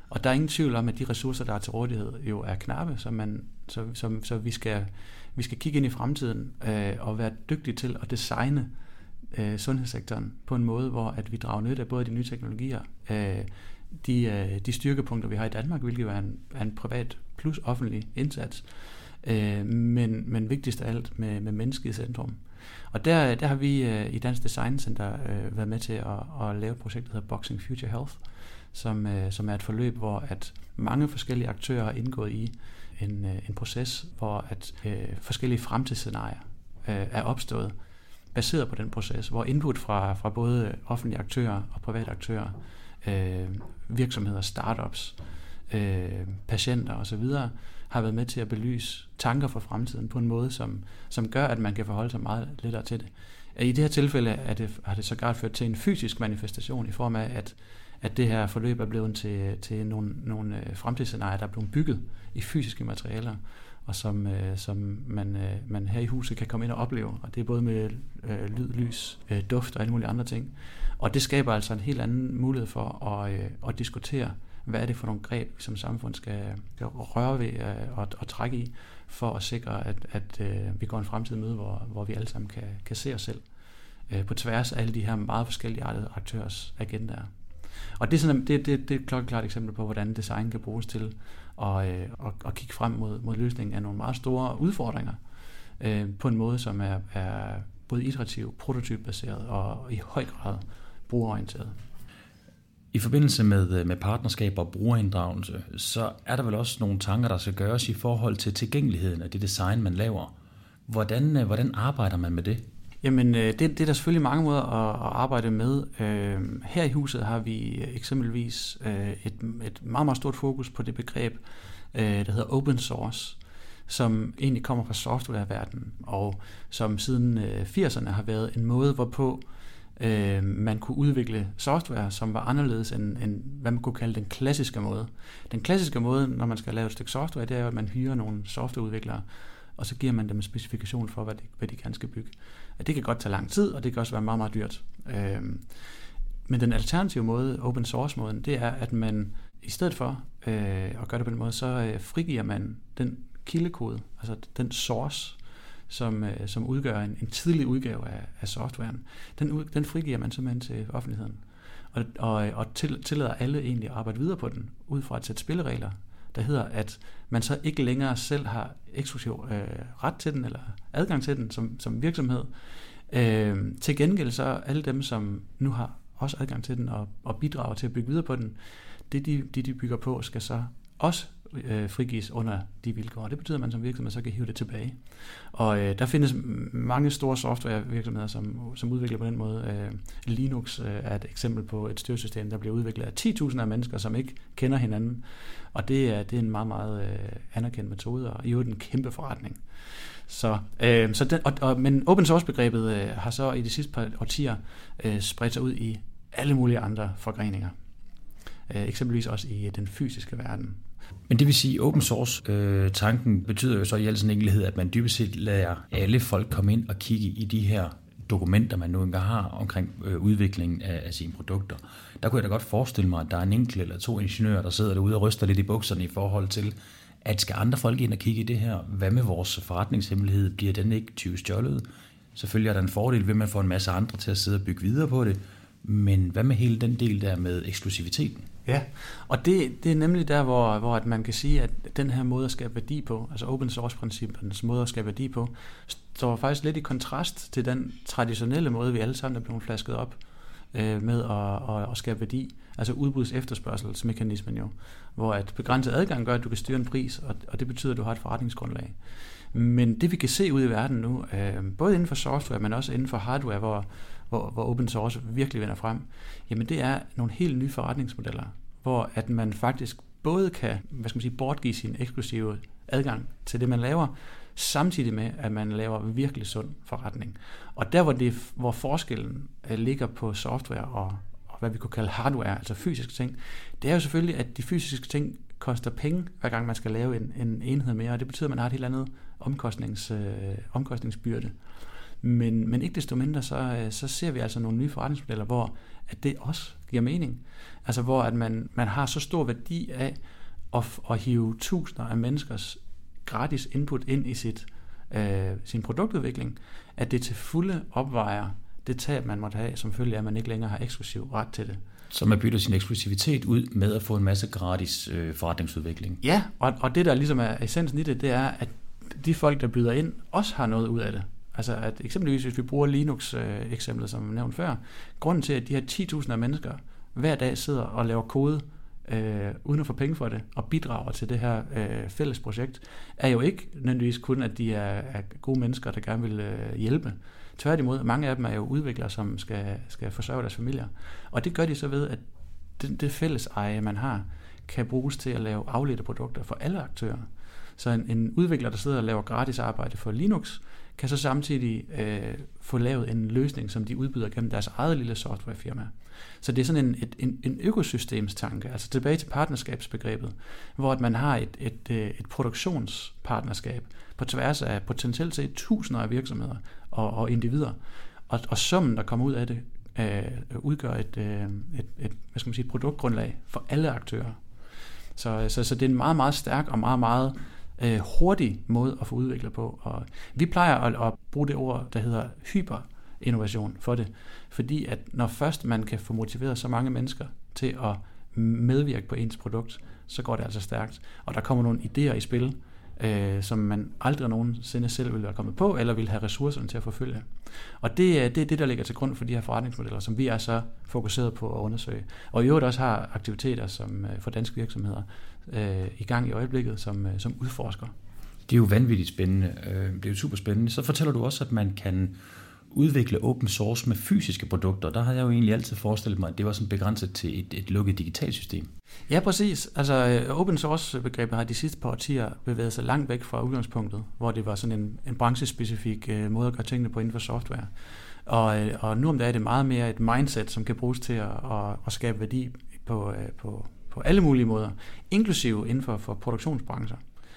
Og der er ingen tvivl om, at de ressourcer, der er til rådighed, jo er knappe, så, man, så, så, så vi, skal, vi skal kigge ind i fremtiden øh, og være dygtige til at designe øh, sundhedssektoren på en måde, hvor at vi drager nytte af både de nye teknologier, øh, de, øh, de styrkepunkter, vi har i Danmark, hvilket er en, er en privat plus offentlig indsats, øh, men, men vigtigst af alt med, med mennesket i centrum. Og der, der har vi øh, i Dansk Design Center øh, været med til at, at lave et projekt, der hedder Boxing Future Health, som, øh, som er et forløb, hvor at mange forskellige aktører har indgået i en, øh, en proces, hvor at øh, forskellige fremtidsscenarier øh, er opstået, baseret på den proces, hvor input fra, fra både offentlige aktører og private aktører, øh, virksomheder, startups, øh, patienter osv., har været med til at belyse tanker for fremtiden på en måde, som, som gør, at man kan forholde sig meget lettere til det. I det her tilfælde er det, har det sågar ført til en fysisk manifestation i form af, at, at det her forløb er blevet til, til nogle, nogle fremtidsscenarier, der er blevet bygget i fysiske materialer, og som, øh, som man, øh, man her i huset kan komme ind og opleve. Og det er både med øh, lyd, lys, øh, duft og alle mulige andre ting. Og det skaber altså en helt anden mulighed for at, øh, at diskutere, hvad er det for nogle greb, som samfund skal, skal røre ved øh, og, og trække i, for at sikre, at, at øh, vi går en fremtid møde, hvor, hvor vi alle sammen kan, kan se os selv øh, på tværs af alle de her meget forskellige aktørers agendaer. Og det er, sådan, det, det, det er et klokkeklart eksempel på, hvordan design kan bruges til at, øh, at, at kigge frem mod, mod løsningen af nogle meget store udfordringer øh, på en måde, som er, er både iterativ, prototypbaseret og i høj grad brugerorienteret. I forbindelse med, med partnerskaber og brugerinddragelse, så er der vel også nogle tanker, der skal gøres i forhold til tilgængeligheden af det design, man laver. Hvordan, hvordan arbejder man med det? Jamen, det, det er der selvfølgelig mange måder at, at arbejde med. Her i huset har vi eksempelvis et, et meget, meget stort fokus på det begreb, der hedder open source, som egentlig kommer fra softwareverdenen, og som siden firserne har været en måde, hvorpå øh, man kunne udvikle software, som var anderledes end, end, hvad man kunne kalde den klassiske måde. Den klassiske måde, når man skal lave et stykke software, det er, at man hyrer nogle softwareudviklere, og så giver man dem en specifikation for, hvad de, hvad de gerne skal bygge. Det kan godt tage lang tid, og det kan også være meget, meget dyrt. Øh, men den alternative måde, open source måden, det er, at man i stedet for øh, at gøre det på den måde, så øh, frigiver man den kildekode, altså den source, som, øh, som udgør en, en tidlig udgave af, af softwaren. Den, den frigiver man simpelthen til offentligheden. Og, og, og til, tillader alle egentlig at arbejde videre på den, ud fra et sæt spilleregler, der hedder, at man så ikke længere selv har eksklusiv øh, ret til den, eller adgang til den som, som virksomhed. Øh, til gengæld så alle dem, som nu har også adgang til den og, og bidrager til at bygge videre på den, det de, de, de bygger på, skal så også øh, frigives under de vilkår. Det betyder, at man som virksomhed så kan hive det tilbage. Og øh, der findes mange store softwarevirksomheder, som, som udvikler på den måde. Øh, Linux øh, er et eksempel på et styresystem, der bliver udviklet af ti tusind af mennesker, som ikke kender hinanden. Og det er, det er en meget, meget øh, anerkendt metode, og i øvrigt en kæmpe forretning. Så, øh, så den, og, og, men open source begrebet øh, har så i de sidste par årtier øh, spredt sig ud i alle mulige andre forgreninger. Øh, eksempelvis også i den fysiske verden. Men det vil sige, open source øh, tanken betyder jo så i al sin enkelhed, at man dybest set lader alle folk komme ind og kigge i de her dokumenter, man nu engang har omkring øh, udviklingen af, af sine produkter. Der kunne jeg da godt forestille mig, at der er en enkelt eller to ingeniører, der sidder derude og ryster lidt i bukserne i forhold til, at skal andre folk ind og kigge i det her? Hvad med vores forretningshemmelighed? Bliver den ikke tyvstjålet? Selvfølgelig er der en fordel ved, at man får en masse andre til at sidde og bygge videre på det. Men hvad med hele den del der med eksklusiviteten? Ja, og det, det er nemlig der, hvor, hvor at man kan sige, at den her måde at skabe værdi på, altså open source-princippens måde at skabe værdi på, står faktisk lidt i kontrast til den traditionelle måde, vi alle sammen er blevet flasket op øh, med at, at, at skabe værdi. Altså udbuds efterspørgselsmekanismen jo, hvor at begrænset adgang gør, at du kan styre en pris, og, og det betyder, at du har et forretningsgrundlag. Men det vi kan se ude i verden nu, øh, både inden for software, men også inden for hardware, hvor, hvor, hvor open source virkelig vinder frem, jamen det er nogle helt nye forretningsmodeller, hvor at man faktisk både kan, hvad skal man sige, bortgive sin eksklusive adgang til det, man laver, samtidig med, at man laver virkelig sund forretning. Og der, hvor, det, hvor forskellen ligger på software og, og hvad vi kunne kalde hardware, altså fysiske ting, det er jo selvfølgelig, at de fysiske ting koster penge, hver gang man skal lave en, en enhed mere, og det betyder, at man har et helt andet omkostnings, øh, omkostningsbyrde. Men, men ikke desto mindre, så, så ser vi altså nogle nye forretningsmodeller, hvor at det også giver mening. Altså hvor at man, man har så stor værdi af at, at hive tusinder af menneskers gratis input ind i sit, øh, sin produktudvikling, at det til fulde opvejer det tab, man måtte have, som følge af, at man ikke længere har eksklusiv ret til det. Så man bytter sin eksklusivitet ud med at få en masse gratis øh, forretningsudvikling. Ja, og, og det der ligesom er essensen i det, det er, at de folk, der byder ind, også har noget ud af det. Altså at eksempelvis, hvis vi bruger Linux-eksemplet, øh, som vi nævnte før, grunden til, at de her ti tusind af mennesker hver dag sidder og laver kode, øh, uden at få penge for det, og bidrager til det her øh, fælles projekt, er jo ikke nødvendigvis kun, at de er, er gode mennesker, der gerne vil øh, hjælpe. Tværtimod, mange af dem er jo udviklere, som skal, skal forsørge deres familier. Og det gør de så ved, at det, det fælles eje, man har, kan bruges til at lave afledte produkter for alle aktører. Så en, en udvikler, der sidder og laver gratis arbejde for Linux, kan så samtidig øh, få lavet en løsning, som de udbyder gennem deres eget lille softwarefirma. Så det er sådan en, et, en, en økosystemstanke, altså tilbage til partnerskabsbegrebet, hvor at man har et, et, et produktionspartnerskab på tværs af potentielt set tusinder af virksomheder og, og individer. Og, og summen, der kommer ud af det, øh, udgør et, øh, et, et, hvad skal man sige, et produktgrundlag for alle aktører. Så, så, så det er en meget, meget stærk og meget, meget øh, hurtig måde at få udviklet på. Og vi plejer at, at bruge det ord, der hedder hyperinnovation for det. Fordi at når først man kan få motiveret så mange mennesker til at medvirke på ens produkt, så går det altså stærkt. Og der kommer nogle idéer i spil, øh, som man aldrig nogensinde selv ville være kommet på, eller ville have ressourcerne til at forfølge. Og det, det er det, der ligger til grund for de her forretningsmodeller, som vi er så fokuseret på at undersøge. Og i øvrigt også har aktiviteter som for danske virksomheder øh, i gang i øjeblikket, som, som udforsker. Det er jo vanvittigt spændende. Det er jo super spændende. Så fortæller du også, at man kan udvikle open source med fysiske produkter. Der har jeg jo egentlig altid forestillet mig, at det var sådan begrænset til et, et lukket digitalt system. Ja, præcis. Altså open source begrebet har de sidste par årtier bevæget sig langt væk fra udgangspunktet, hvor det var sådan en, en branchespecifik øh, måde at gøre tingene på inden for software. Og, øh, og nu om dagen er det meget mere et mindset, som kan bruges til at, at, at skabe værdi på, øh, på, på alle mulige måder, inklusive inden for, for produktionsbrancher.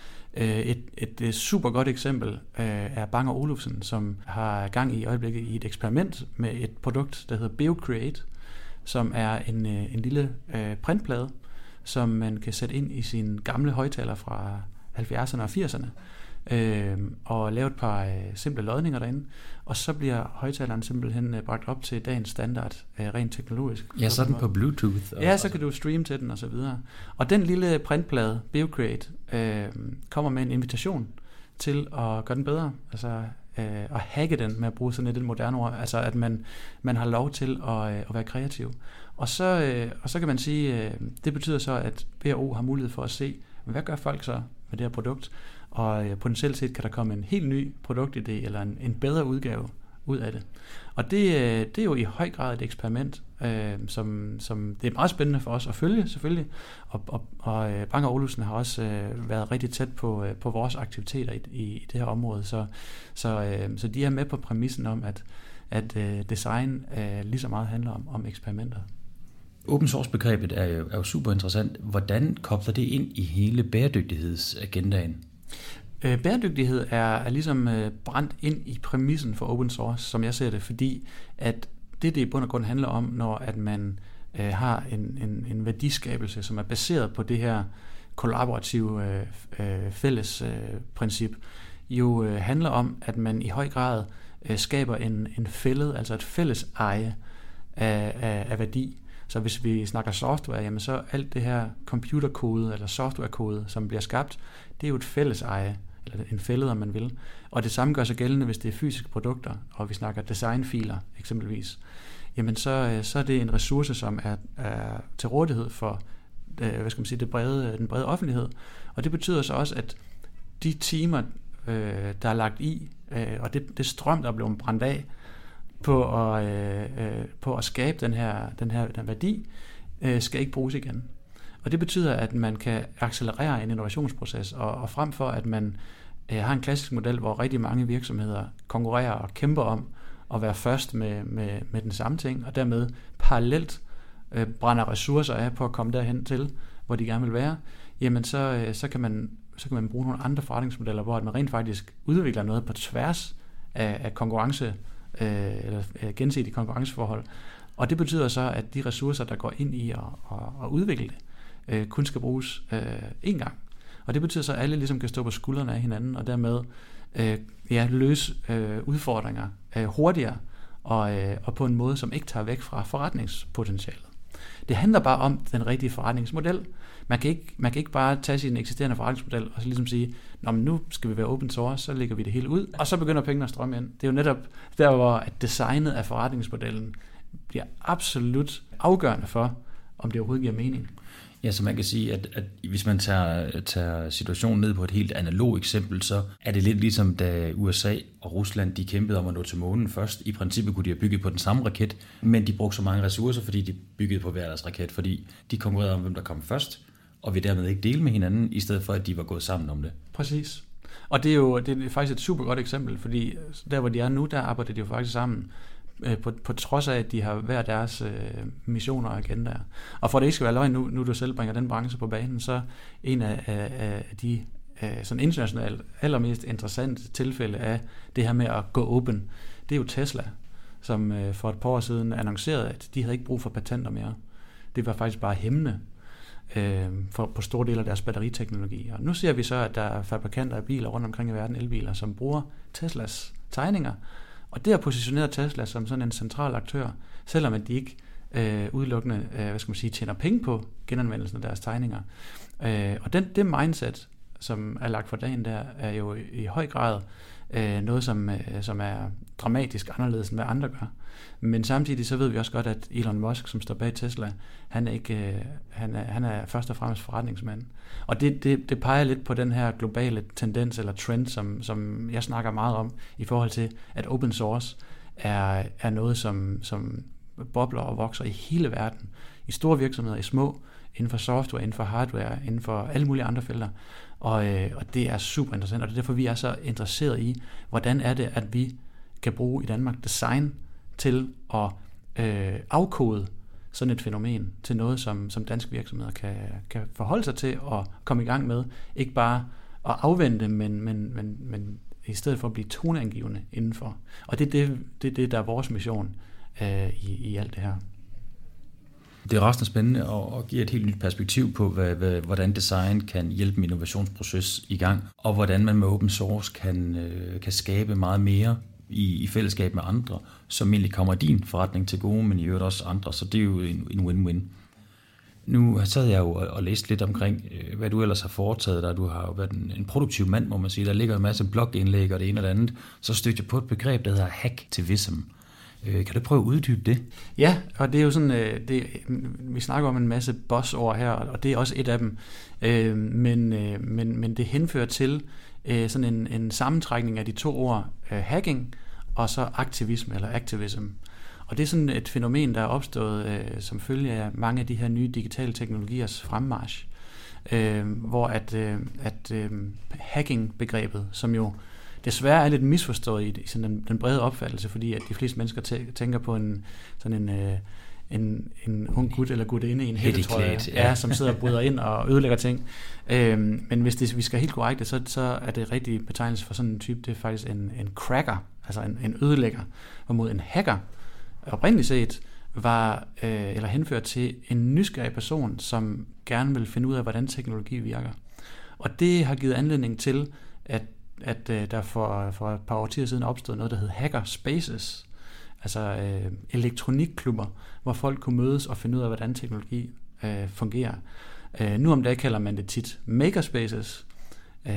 Et, et, et super godt eksempel øh, er Bang og Olufsen, som har gang i øjeblikket i et eksperiment med et produkt, der hedder BeoCreate, som er en, en lille øh, printplade, som man kan sætte ind i sine gamle højttaler fra halvfjerdserne og firserne, øh, og lave et par øh, simple lodninger derinde, og så bliver højtaleren simpelthen øh, bragt op til dagens standard, øh, rent teknologisk. Ja, sådan på Bluetooth. Og ja, så kan du streame til den og så videre. Og den lille printplade, BeoCreate, øh, kommer med en invitation til at gøre den bedre, altså øh, at hacke den med at bruge sådan et moderne ord, altså at man, man har lov til at, øh, at være kreativ. Og så, øh, og så kan man sige, øh, det betyder så, at B og O har mulighed for at se, hvad gør folk så med det her produkt, og øh, potentielt set kan der komme en helt ny produktidé, eller en, en bedre udgave ud af det. Og det, øh, det er jo i høj grad et eksperiment, øh, som, som det er meget spændende for os at følge, selvfølgelig. Og, og, og øh, Bang og Olufsen har også øh, været rigtig tæt på, øh, på vores aktiviteter i, i, i det her område, så, så, øh, så de er med på præmissen om, at, at øh, design øh, lige så meget handler om, om eksperimenter. Open source-begrebet er jo, er jo super interessant. Hvordan kobler det ind i hele bæredygtighedsagendaen? Øh, bæredygtighed er, er ligesom øh, brændt ind i præmissen for open source, som jeg ser det, fordi at det, det i bund og grund handler om, når at man øh, har en, en, en værdiskabelse, som er baseret på det her kollaborative øh, øh, fælles øh, princip, jo øh, handler om, at man i høj grad øh, skaber en, en fællet, altså et fælles eje af, af, af værdi. Så hvis vi snakker software, jamen så alt det her computerkode eller softwarekode, som bliver skabt, det er jo et fælles eje, eller en fælde, om man vil. Og det samme gør sig gældende, hvis det er fysiske produkter, og vi snakker designfiler eksempelvis. Jamen så, så er det en ressource, som er, er til rådighed for hvad skal man sige, det brede, den brede offentlighed. Og det betyder så også, at de timer, øh, der er lagt i, øh, og det, det strøm, der er blevet brændt af, på at, øh, på at skabe den her, den her den værdi, øh, skal ikke bruges igen. Og det betyder, at man kan accelerere en innovationsproces, og, og frem for, at man øh, har en klassisk model, hvor rigtig mange virksomheder konkurrerer og kæmper om at være først med, med, med den samme ting, og dermed parallelt øh, brænder ressourcer af på at komme derhen til, hvor de gerne vil være, jamen så, øh, så, kan man, så kan man bruge nogle andre forretningsmodeller, hvor man rent faktisk udvikler noget på tværs af, af konkurrence, øh, eller gensidige konkurrenceforhold. Og det betyder så, at de ressourcer, der går ind i at, at, at udvikle det, øh, kun skal bruges øh, én gang. Og det betyder så, at alle ligesom kan stå på skuldrene af hinanden, og dermed øh, ja, løse øh, udfordringer øh, hurtigere, og, øh, og på en måde, som ikke tager væk fra forretningspotentialet. Det handler bare om den rigtige forretningsmodel. Man kan ikke, man kan ikke bare tage sin eksisterende forretningsmodel og så ligesom sige, nå, men nu skal vi være open source, så lægger vi det hele ud, og så begynder pengene at strømme ind. Det er jo netop der, hvor at designet af forretningsmodellen bliver absolut afgørende for, om det overhovedet giver mening. Ja, så man kan sige, at, at hvis man tager, tager situationen ned på et helt analog eksempel, så er det lidt ligesom, da U S A og Rusland de kæmpede om at nå til månen først. I princippet kunne de have bygget på den samme raket, men de brugte så mange ressourcer, fordi de byggede på hver deres raket, fordi de konkurrerede om, hvem der kom først, og vil dermed ikke dele med hinanden, i stedet for, at de var gået sammen om det. Præcis. Og det er jo det er faktisk et super godt eksempel, fordi der, hvor de er nu, der arbejder de jo faktisk sammen, På, på trods af, at de har hver deres øh, missioner og agendaer. Og for at det ikke skal være løgn, nu, nu du selv bringer den branche på banen, så en af, af, af de øh, sådan internationalt allermest interessante tilfælde af det her med at gå open, det er jo Tesla, som øh, for et par år siden annoncerede, at de havde ikke brug for patenter mere. Det var faktisk bare hæmmende øh, for, på store dele af deres batteriteknologi. Og nu ser vi så, at der er fabrikanter af biler rundt omkring i verden, elbiler, som bruger Teslas tegninger. Og det har positioneret Tesla som sådan en central aktør, selvom at de ikke øh, udelukkende øh, hvad skal man sige, tjener penge på genanvendelsen af deres tegninger. Øh, og den, det mindset, som er lagt for dagen der, er jo i, i høj grad øh, noget, som, øh, som er dramatisk anderledes end hvad andre gør. Men samtidig så ved vi også godt, at Elon Musk, som står bag Tesla, han er, ikke, øh, han er, han er først og fremmest forretningsmand. Og det, det, det peger lidt på den her globale tendens eller trend, som, som jeg snakker meget om, i forhold til, at open source er, er noget, som, som bobler og vokser i hele verden. I store virksomheder, i små, inden for software, inden for hardware, inden for alle mulige andre felter. Og, øh, og det er super interessant, og det er derfor, vi er så interesseret i, hvordan er det, at vi kan bruge i Danmark design til at øh, afkode sådan et fænomen til noget, som, som danske virksomheder kan, kan forholde sig til og komme i gang med. Ikke bare at afvente, men, men, men, men i stedet for at blive toneangivende indenfor. Og det er det, det, det der er vores mission øh, i, i alt det her. Det er resten spændende og, og giver et helt nyt perspektiv på, hvad, hvad, hvordan design kan hjælpe en innovationsproces i gang, og hvordan man med open source kan, øh, kan skabe meget mere i, i fællesskab med andre, som egentlig kommer din forretning til gode, men i øvrigt også andre, så det er jo en, en win-win. Nu sad jeg jo og, og læste lidt omkring, øh, hvad du ellers har foretaget dig. Du har jo været en, en produktiv mand, må man sige. Der ligger en masse blogindlæg og det ene og det andet. Så stødte jeg på et begreb, der hedder hacktivism. Øh, kan du prøve at uddybe det? Ja, og det er jo sådan, øh, det, vi snakker om en masse bossord her, og det er også et af dem. Øh, men, øh, men, men det henfører til øh, sådan en, en sammentrækning af de to ord, øh, hacking og så aktivisme eller activism. Og det er sådan et fænomen, der er opstået øh, som følge af mange af de her nye digitale teknologiers fremmarch, øh, hvor at, øh, at øh, hacking-begrebet, som jo desværre er lidt misforstået i, i sådan den, den brede opfattelse, fordi at de fleste mennesker tæ- tænker på en sådan en, øh, en, en ung gut eller gutinde i en hættetrøje, ja. ja, som sidder og bryder ind og ødelægger ting. Øh, men hvis det, vi skal helt korrekt, så, så er det rigtige betegnelse for sådan en type, det er faktisk en, en cracker, altså en, en ødelægger, hvorimod en hacker oprindeligt set var øh, eller henført til en nysgerrig person, som gerne vil finde ud af, hvordan teknologi virker. Og det har givet anledning til, at, at øh, der for, for et par årtier siden opstod noget, der hed hacker spaces, altså øh, elektronikklubber, hvor folk kunne mødes og finde ud af, hvordan teknologi øh, fungerer. Øh, nu om dagen kalder man det tit makerspaces. Øh,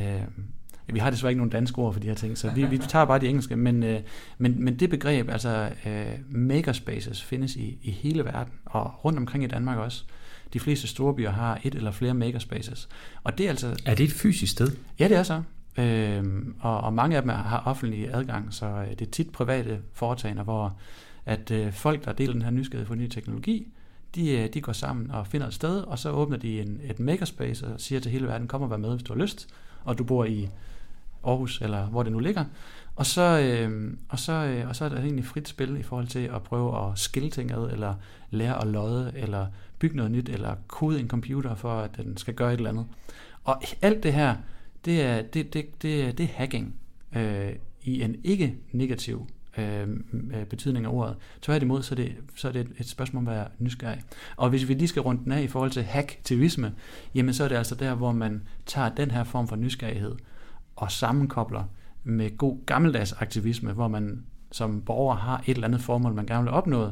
Vi har desværre ikke nogen danske ord for de her ting, så vi, vi tager bare de engelske, men, øh, men, men det begreb, altså øh, makerspaces, findes i, i hele verden, og rundt omkring i Danmark også. De fleste store byer har et eller flere makerspaces. Og det er altså... Er det et fysisk sted? Ja, det er så. Øh, og, og mange af dem har offentlig adgang, så øh, det er tit private foretagender, hvor at øh, folk, der deler den her nysgerrighed for ny teknologi, de, de går sammen og finder et sted, og så åbner de en, et makerspace og siger til hele verden, kom og vær med, hvis du har lyst, og du bor i Aarhus, eller hvor det nu ligger. Og så, øh, og, så, øh, og så er der egentlig frit spil i forhold til at prøve at skille ting ad, eller lære at lodde, eller bygge noget nyt, eller kode en computer for, at den skal gøre et eller andet. Og alt det her, det er, det, det, det, det er hacking øh, i en ikke negativ øh, betydning af ordet. Tværtimod, så er det, så er det et spørgsmål om at være nysgerrig. Og hvis vi lige skal runde den af i forhold til hacktivisme, jamen så er det altså der, hvor man tager den her form for nysgerrighed og sammenkobler med god gammeldags aktivisme, hvor man som borger har et eller andet formål, man gerne vil opnå,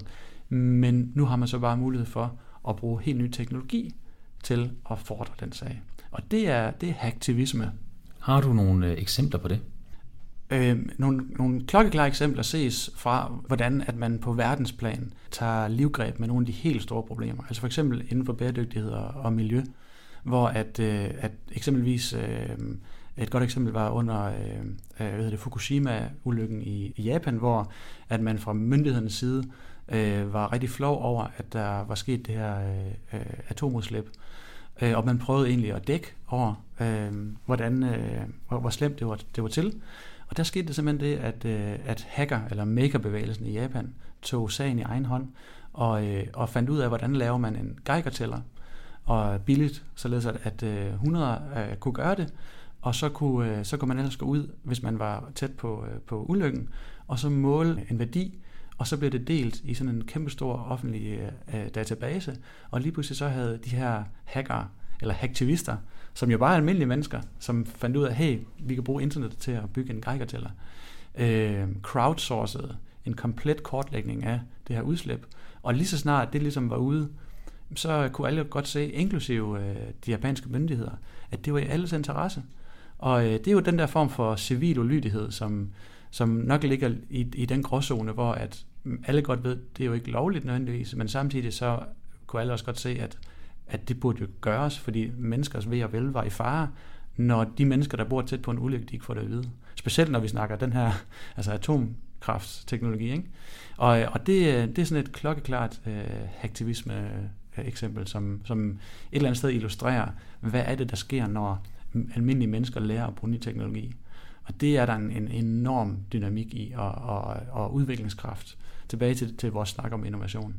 men nu har man så bare mulighed for at bruge helt ny teknologi til at fordre den sag. Og det er, det er hacktivisme. Har du nogle øh, eksempler på det? Øh, nogle, nogle klokkeklare eksempler ses fra, hvordan at man på verdensplan tager livgreb med nogle af de helt store problemer. Altså for eksempel inden for bæredygtighed og miljø, hvor at, øh, at eksempelvis øh, et godt eksempel var under øh, hvad hedder det, Fukushima-ulykken i, i Japan, hvor at man fra myndighedernes side øh, var rigtig flov over, at der var sket det her øh, atomudslip. Øh, og man prøvede egentlig at dække over, øh, hvordan, øh, hvor, hvor slemt det var, det var til. Og der skete det simpelthen det, at, øh, at hacker- eller makerbevægelsen i Japan tog sagen i egen hånd og, øh, og fandt ud af, hvordan laver man en Geiger-tæller, og billigt, således at, at øh, hundrede øh, kunne gøre det, og så kunne, øh, så kunne man ellers gå ud, hvis man var tæt på, øh, på ulykken, og så måle en værdi, og så blev det delt i sådan en kæmpestor offentlig øh, database, og lige pludselig så havde de her hackere, eller hacktivister, som jo bare er almindelige mennesker, som fandt ud af, hey, vi kan bruge internettet til at bygge en Geiger-tæller, øh, crowdsourcede en komplet kortlægning af det her udslip, og lige så snart det ligesom var ude, så kunne alle godt se, inklusive øh, de japanske myndigheder, at det var i alles interesse. Og øh, det er jo den der form for civil ulydighed, som, som nok ligger i, i den gråzone, hvor at alle godt ved, det er jo ikke lovligt nødvendigvis, men samtidig så kunne alle også godt se, at, at det burde jo gøres, fordi menneskers ve og vel var i fare, når de mennesker, der bor tæt på en ulykke, de ikke får det at vide. Specielt når vi snakker den her altså atomkraftteknologi, ikke? Og, og det, det er sådan et klokkeklart øh, hacktivisme eksempel, som, som et eller andet sted illustrerer, hvad er det, der sker, når almindelige mennesker lærer at bruge ny teknologi. Og det er der en, en enorm dynamik i, og, og, og udviklingskraft. Tilbage til, til vores snak om innovation.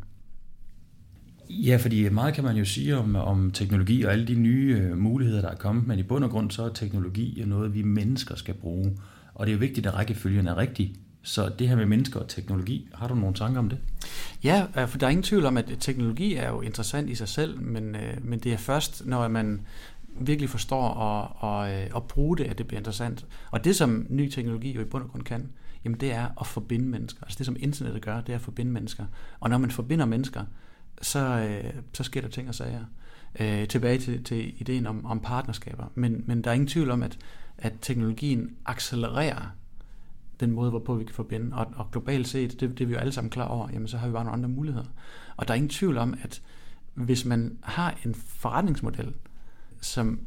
Ja, fordi meget kan man jo sige om, om teknologi og alle de nye øh, muligheder, der er kommet, men i bund og grund så er teknologi noget, vi mennesker skal bruge. Og det er jo vigtigt, at rækkefølgen er rigtig. Så det her med mennesker og teknologi, har du nogle tanker om det? Ja, for der er ingen tvivl om, at teknologi er jo interessant i sig selv, men, men det er først, når man virkelig forstår at, at, at bruge det, at det bliver interessant. Og det, som ny teknologi jo i bund og grund kan, jamen det er at forbinde mennesker. Altså det, som internettet gør, det er at forbinde mennesker. Og når man forbinder mennesker, så, så sker der ting og sager. Øh, tilbage til, til ideen om, om partnerskaber. Men, men der er ingen tvivl om, at, at teknologien accelererer den måde, hvorpå vi kan forbinde. Og, og globalt set, det, det er vi jo alle sammen klar over, jamen så har vi bare nogle andre muligheder. Og der er ingen tvivl om, at hvis man har en forretningsmodel, som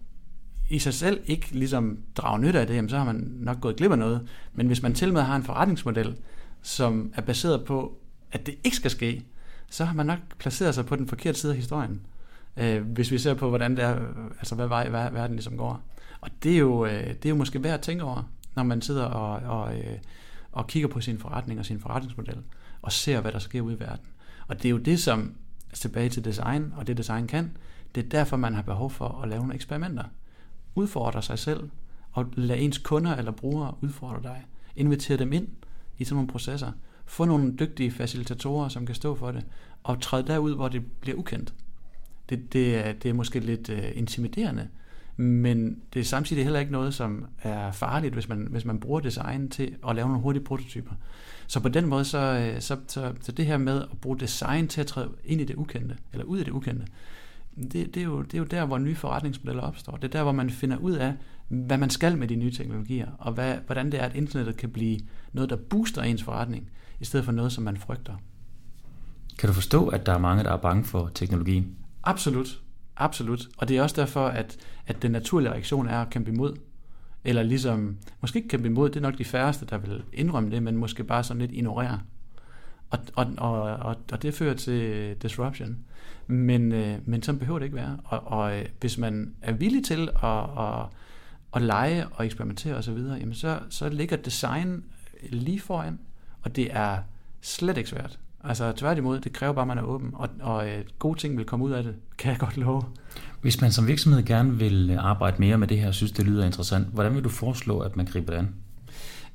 i sig selv ikke ligesom drager nytte af det, jamen så har man nok gået glip af noget. Men hvis man til med har en forretningsmodel, som er baseret på, at det ikke skal ske, så har man nok placeret sig på den forkerte side af historien. Øh, hvis vi ser på, hvordan det er, altså hvad vej verden ligesom går. Og det er jo, det er jo måske værd at tænke over, når man sidder og, og, og kigger på sin forretning og sin forretningsmodel, og ser, hvad der sker ude i verden. Og det er jo det, som tilbage til design, og det design kan, det er derfor, man har behov for at lave nogle eksperimenter. Udfordre sig selv, og lade ens kunder eller brugere udfordre dig. Invitere dem ind i sådan nogle processer. Få nogle dygtige facilitatorer, som kan stå for det, og træde derud, hvor det bliver ukendt. Det, det, er, det er måske lidt uh, intimiderende, men det er samtidig heller ikke noget, som er farligt, hvis man, hvis man bruger design til at lave nogle hurtige prototyper. Så på den måde, så, så, så, så det her med at bruge design til at træde ind i det ukendte, eller ud i det ukendte, det, det, er jo, det er jo der, hvor nye forretningsmodeller opstår. Det er der, hvor man finder ud af, hvad man skal med de nye teknologier, og hvad, hvordan det er, at internettet kan blive noget, der booster ens forretning, i stedet for noget, som man frygter. Kan du forstå, at der er mange, der er bange for teknologien? Absolut. Absolut. Og det er også derfor, at, at den naturlige reaktion er at kæmpe imod. Eller ligesom, måske ikke kæmpe imod, det er nok de færreste, der vil indrømme det, men måske bare sådan lidt ignorere. Og, og, og, og, og det fører til disruption. Men, øh, men sådan behøver det ikke være. Og, og hvis man er villig til at, at, at lege og eksperimentere osv., jamen så, så ligger design lige foran, og det er slet ikke svært. Altså tværtimod, det kræver bare, at man er åben, og, og øh, gode ting vil komme ud af det, kan jeg godt love. Hvis man som virksomhed gerne vil arbejde mere med det her, og synes, det lyder interessant, hvordan vil du foreslå, at man griber det an?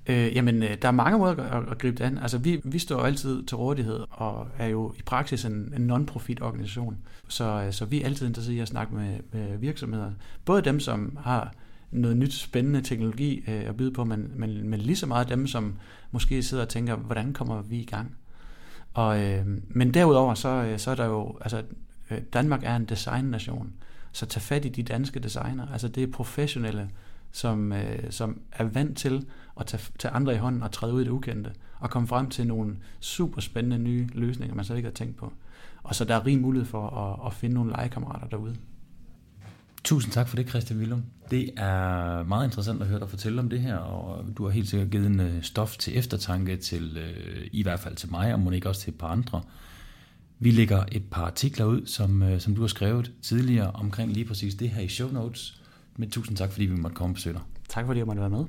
Øh, jamen, der er mange måder at, at gribe det an. Altså, vi, vi står altid til rådighed og er jo i praksis en, en non-profit organisation. Så, så vi er altid interesseret i at snakke med, med virksomheder. Både dem, som har noget nyt, spændende teknologi øh, at byde på, men, men, men lige så meget dem, som måske sidder og tænker, hvordan kommer vi i gang? Og, øh, men derudover, så, så er der jo, altså, Danmark er en designnation, så tag fat i de danske designer. Altså, det er professionelle, som, øh, som er vant til at tage, tage andre i hånden og træde ud i det ukendte, og komme frem til nogle super spændende nye løsninger, man så ikke har tænkt på. Og så der er rig mulighed for at, at finde nogle legekammerater derude. Tusind tak for det, Christian Willum. Det er meget interessant at høre dig fortælle om det her, og du har helt sikkert givet en stof til eftertanke, til, i hvert fald til mig, og må ikke også til et par andre. Vi lægger et par artikler ud, som, som du har skrevet tidligere omkring lige præcis det her i show notes. Men tusind tak, fordi vi måtte komme og besøge dig. Tak fordi jeg måtte være med.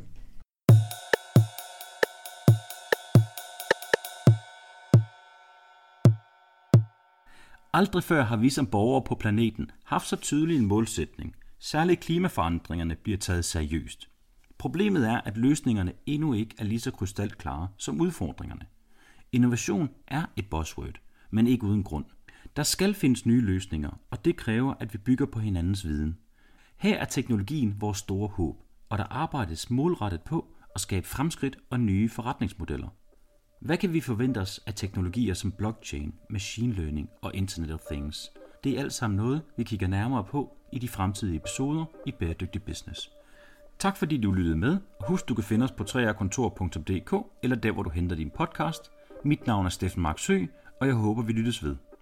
Aldrig før har vi som borgere på planeten haft så tydelig en målsætning. Særligt klimaforandringerne bliver taget seriøst. Problemet er, at løsningerne endnu ikke er lige så krystalklare som udfordringerne. Innovation er et buzzword, men ikke uden grund. Der skal findes nye løsninger, og det kræver, at vi bygger på hinandens viden. Her er teknologien vores store håb, og der arbejdes målrettet på at skabe fremskridt og nye forretningsmodeller. Hvad kan vi forvente os af teknologier som blockchain, machine learning og Internet of Things? Det er alt sammen noget, vi kigger nærmere på i de fremtidige episoder i Bæredygtig Business. Tak fordi du lyttede med, og husk du kan finde os på tre r kontor punktum d k eller der hvor du henter din podcast. Mit navn er Steffen Mark Søe, og jeg håber vi lyttes ved.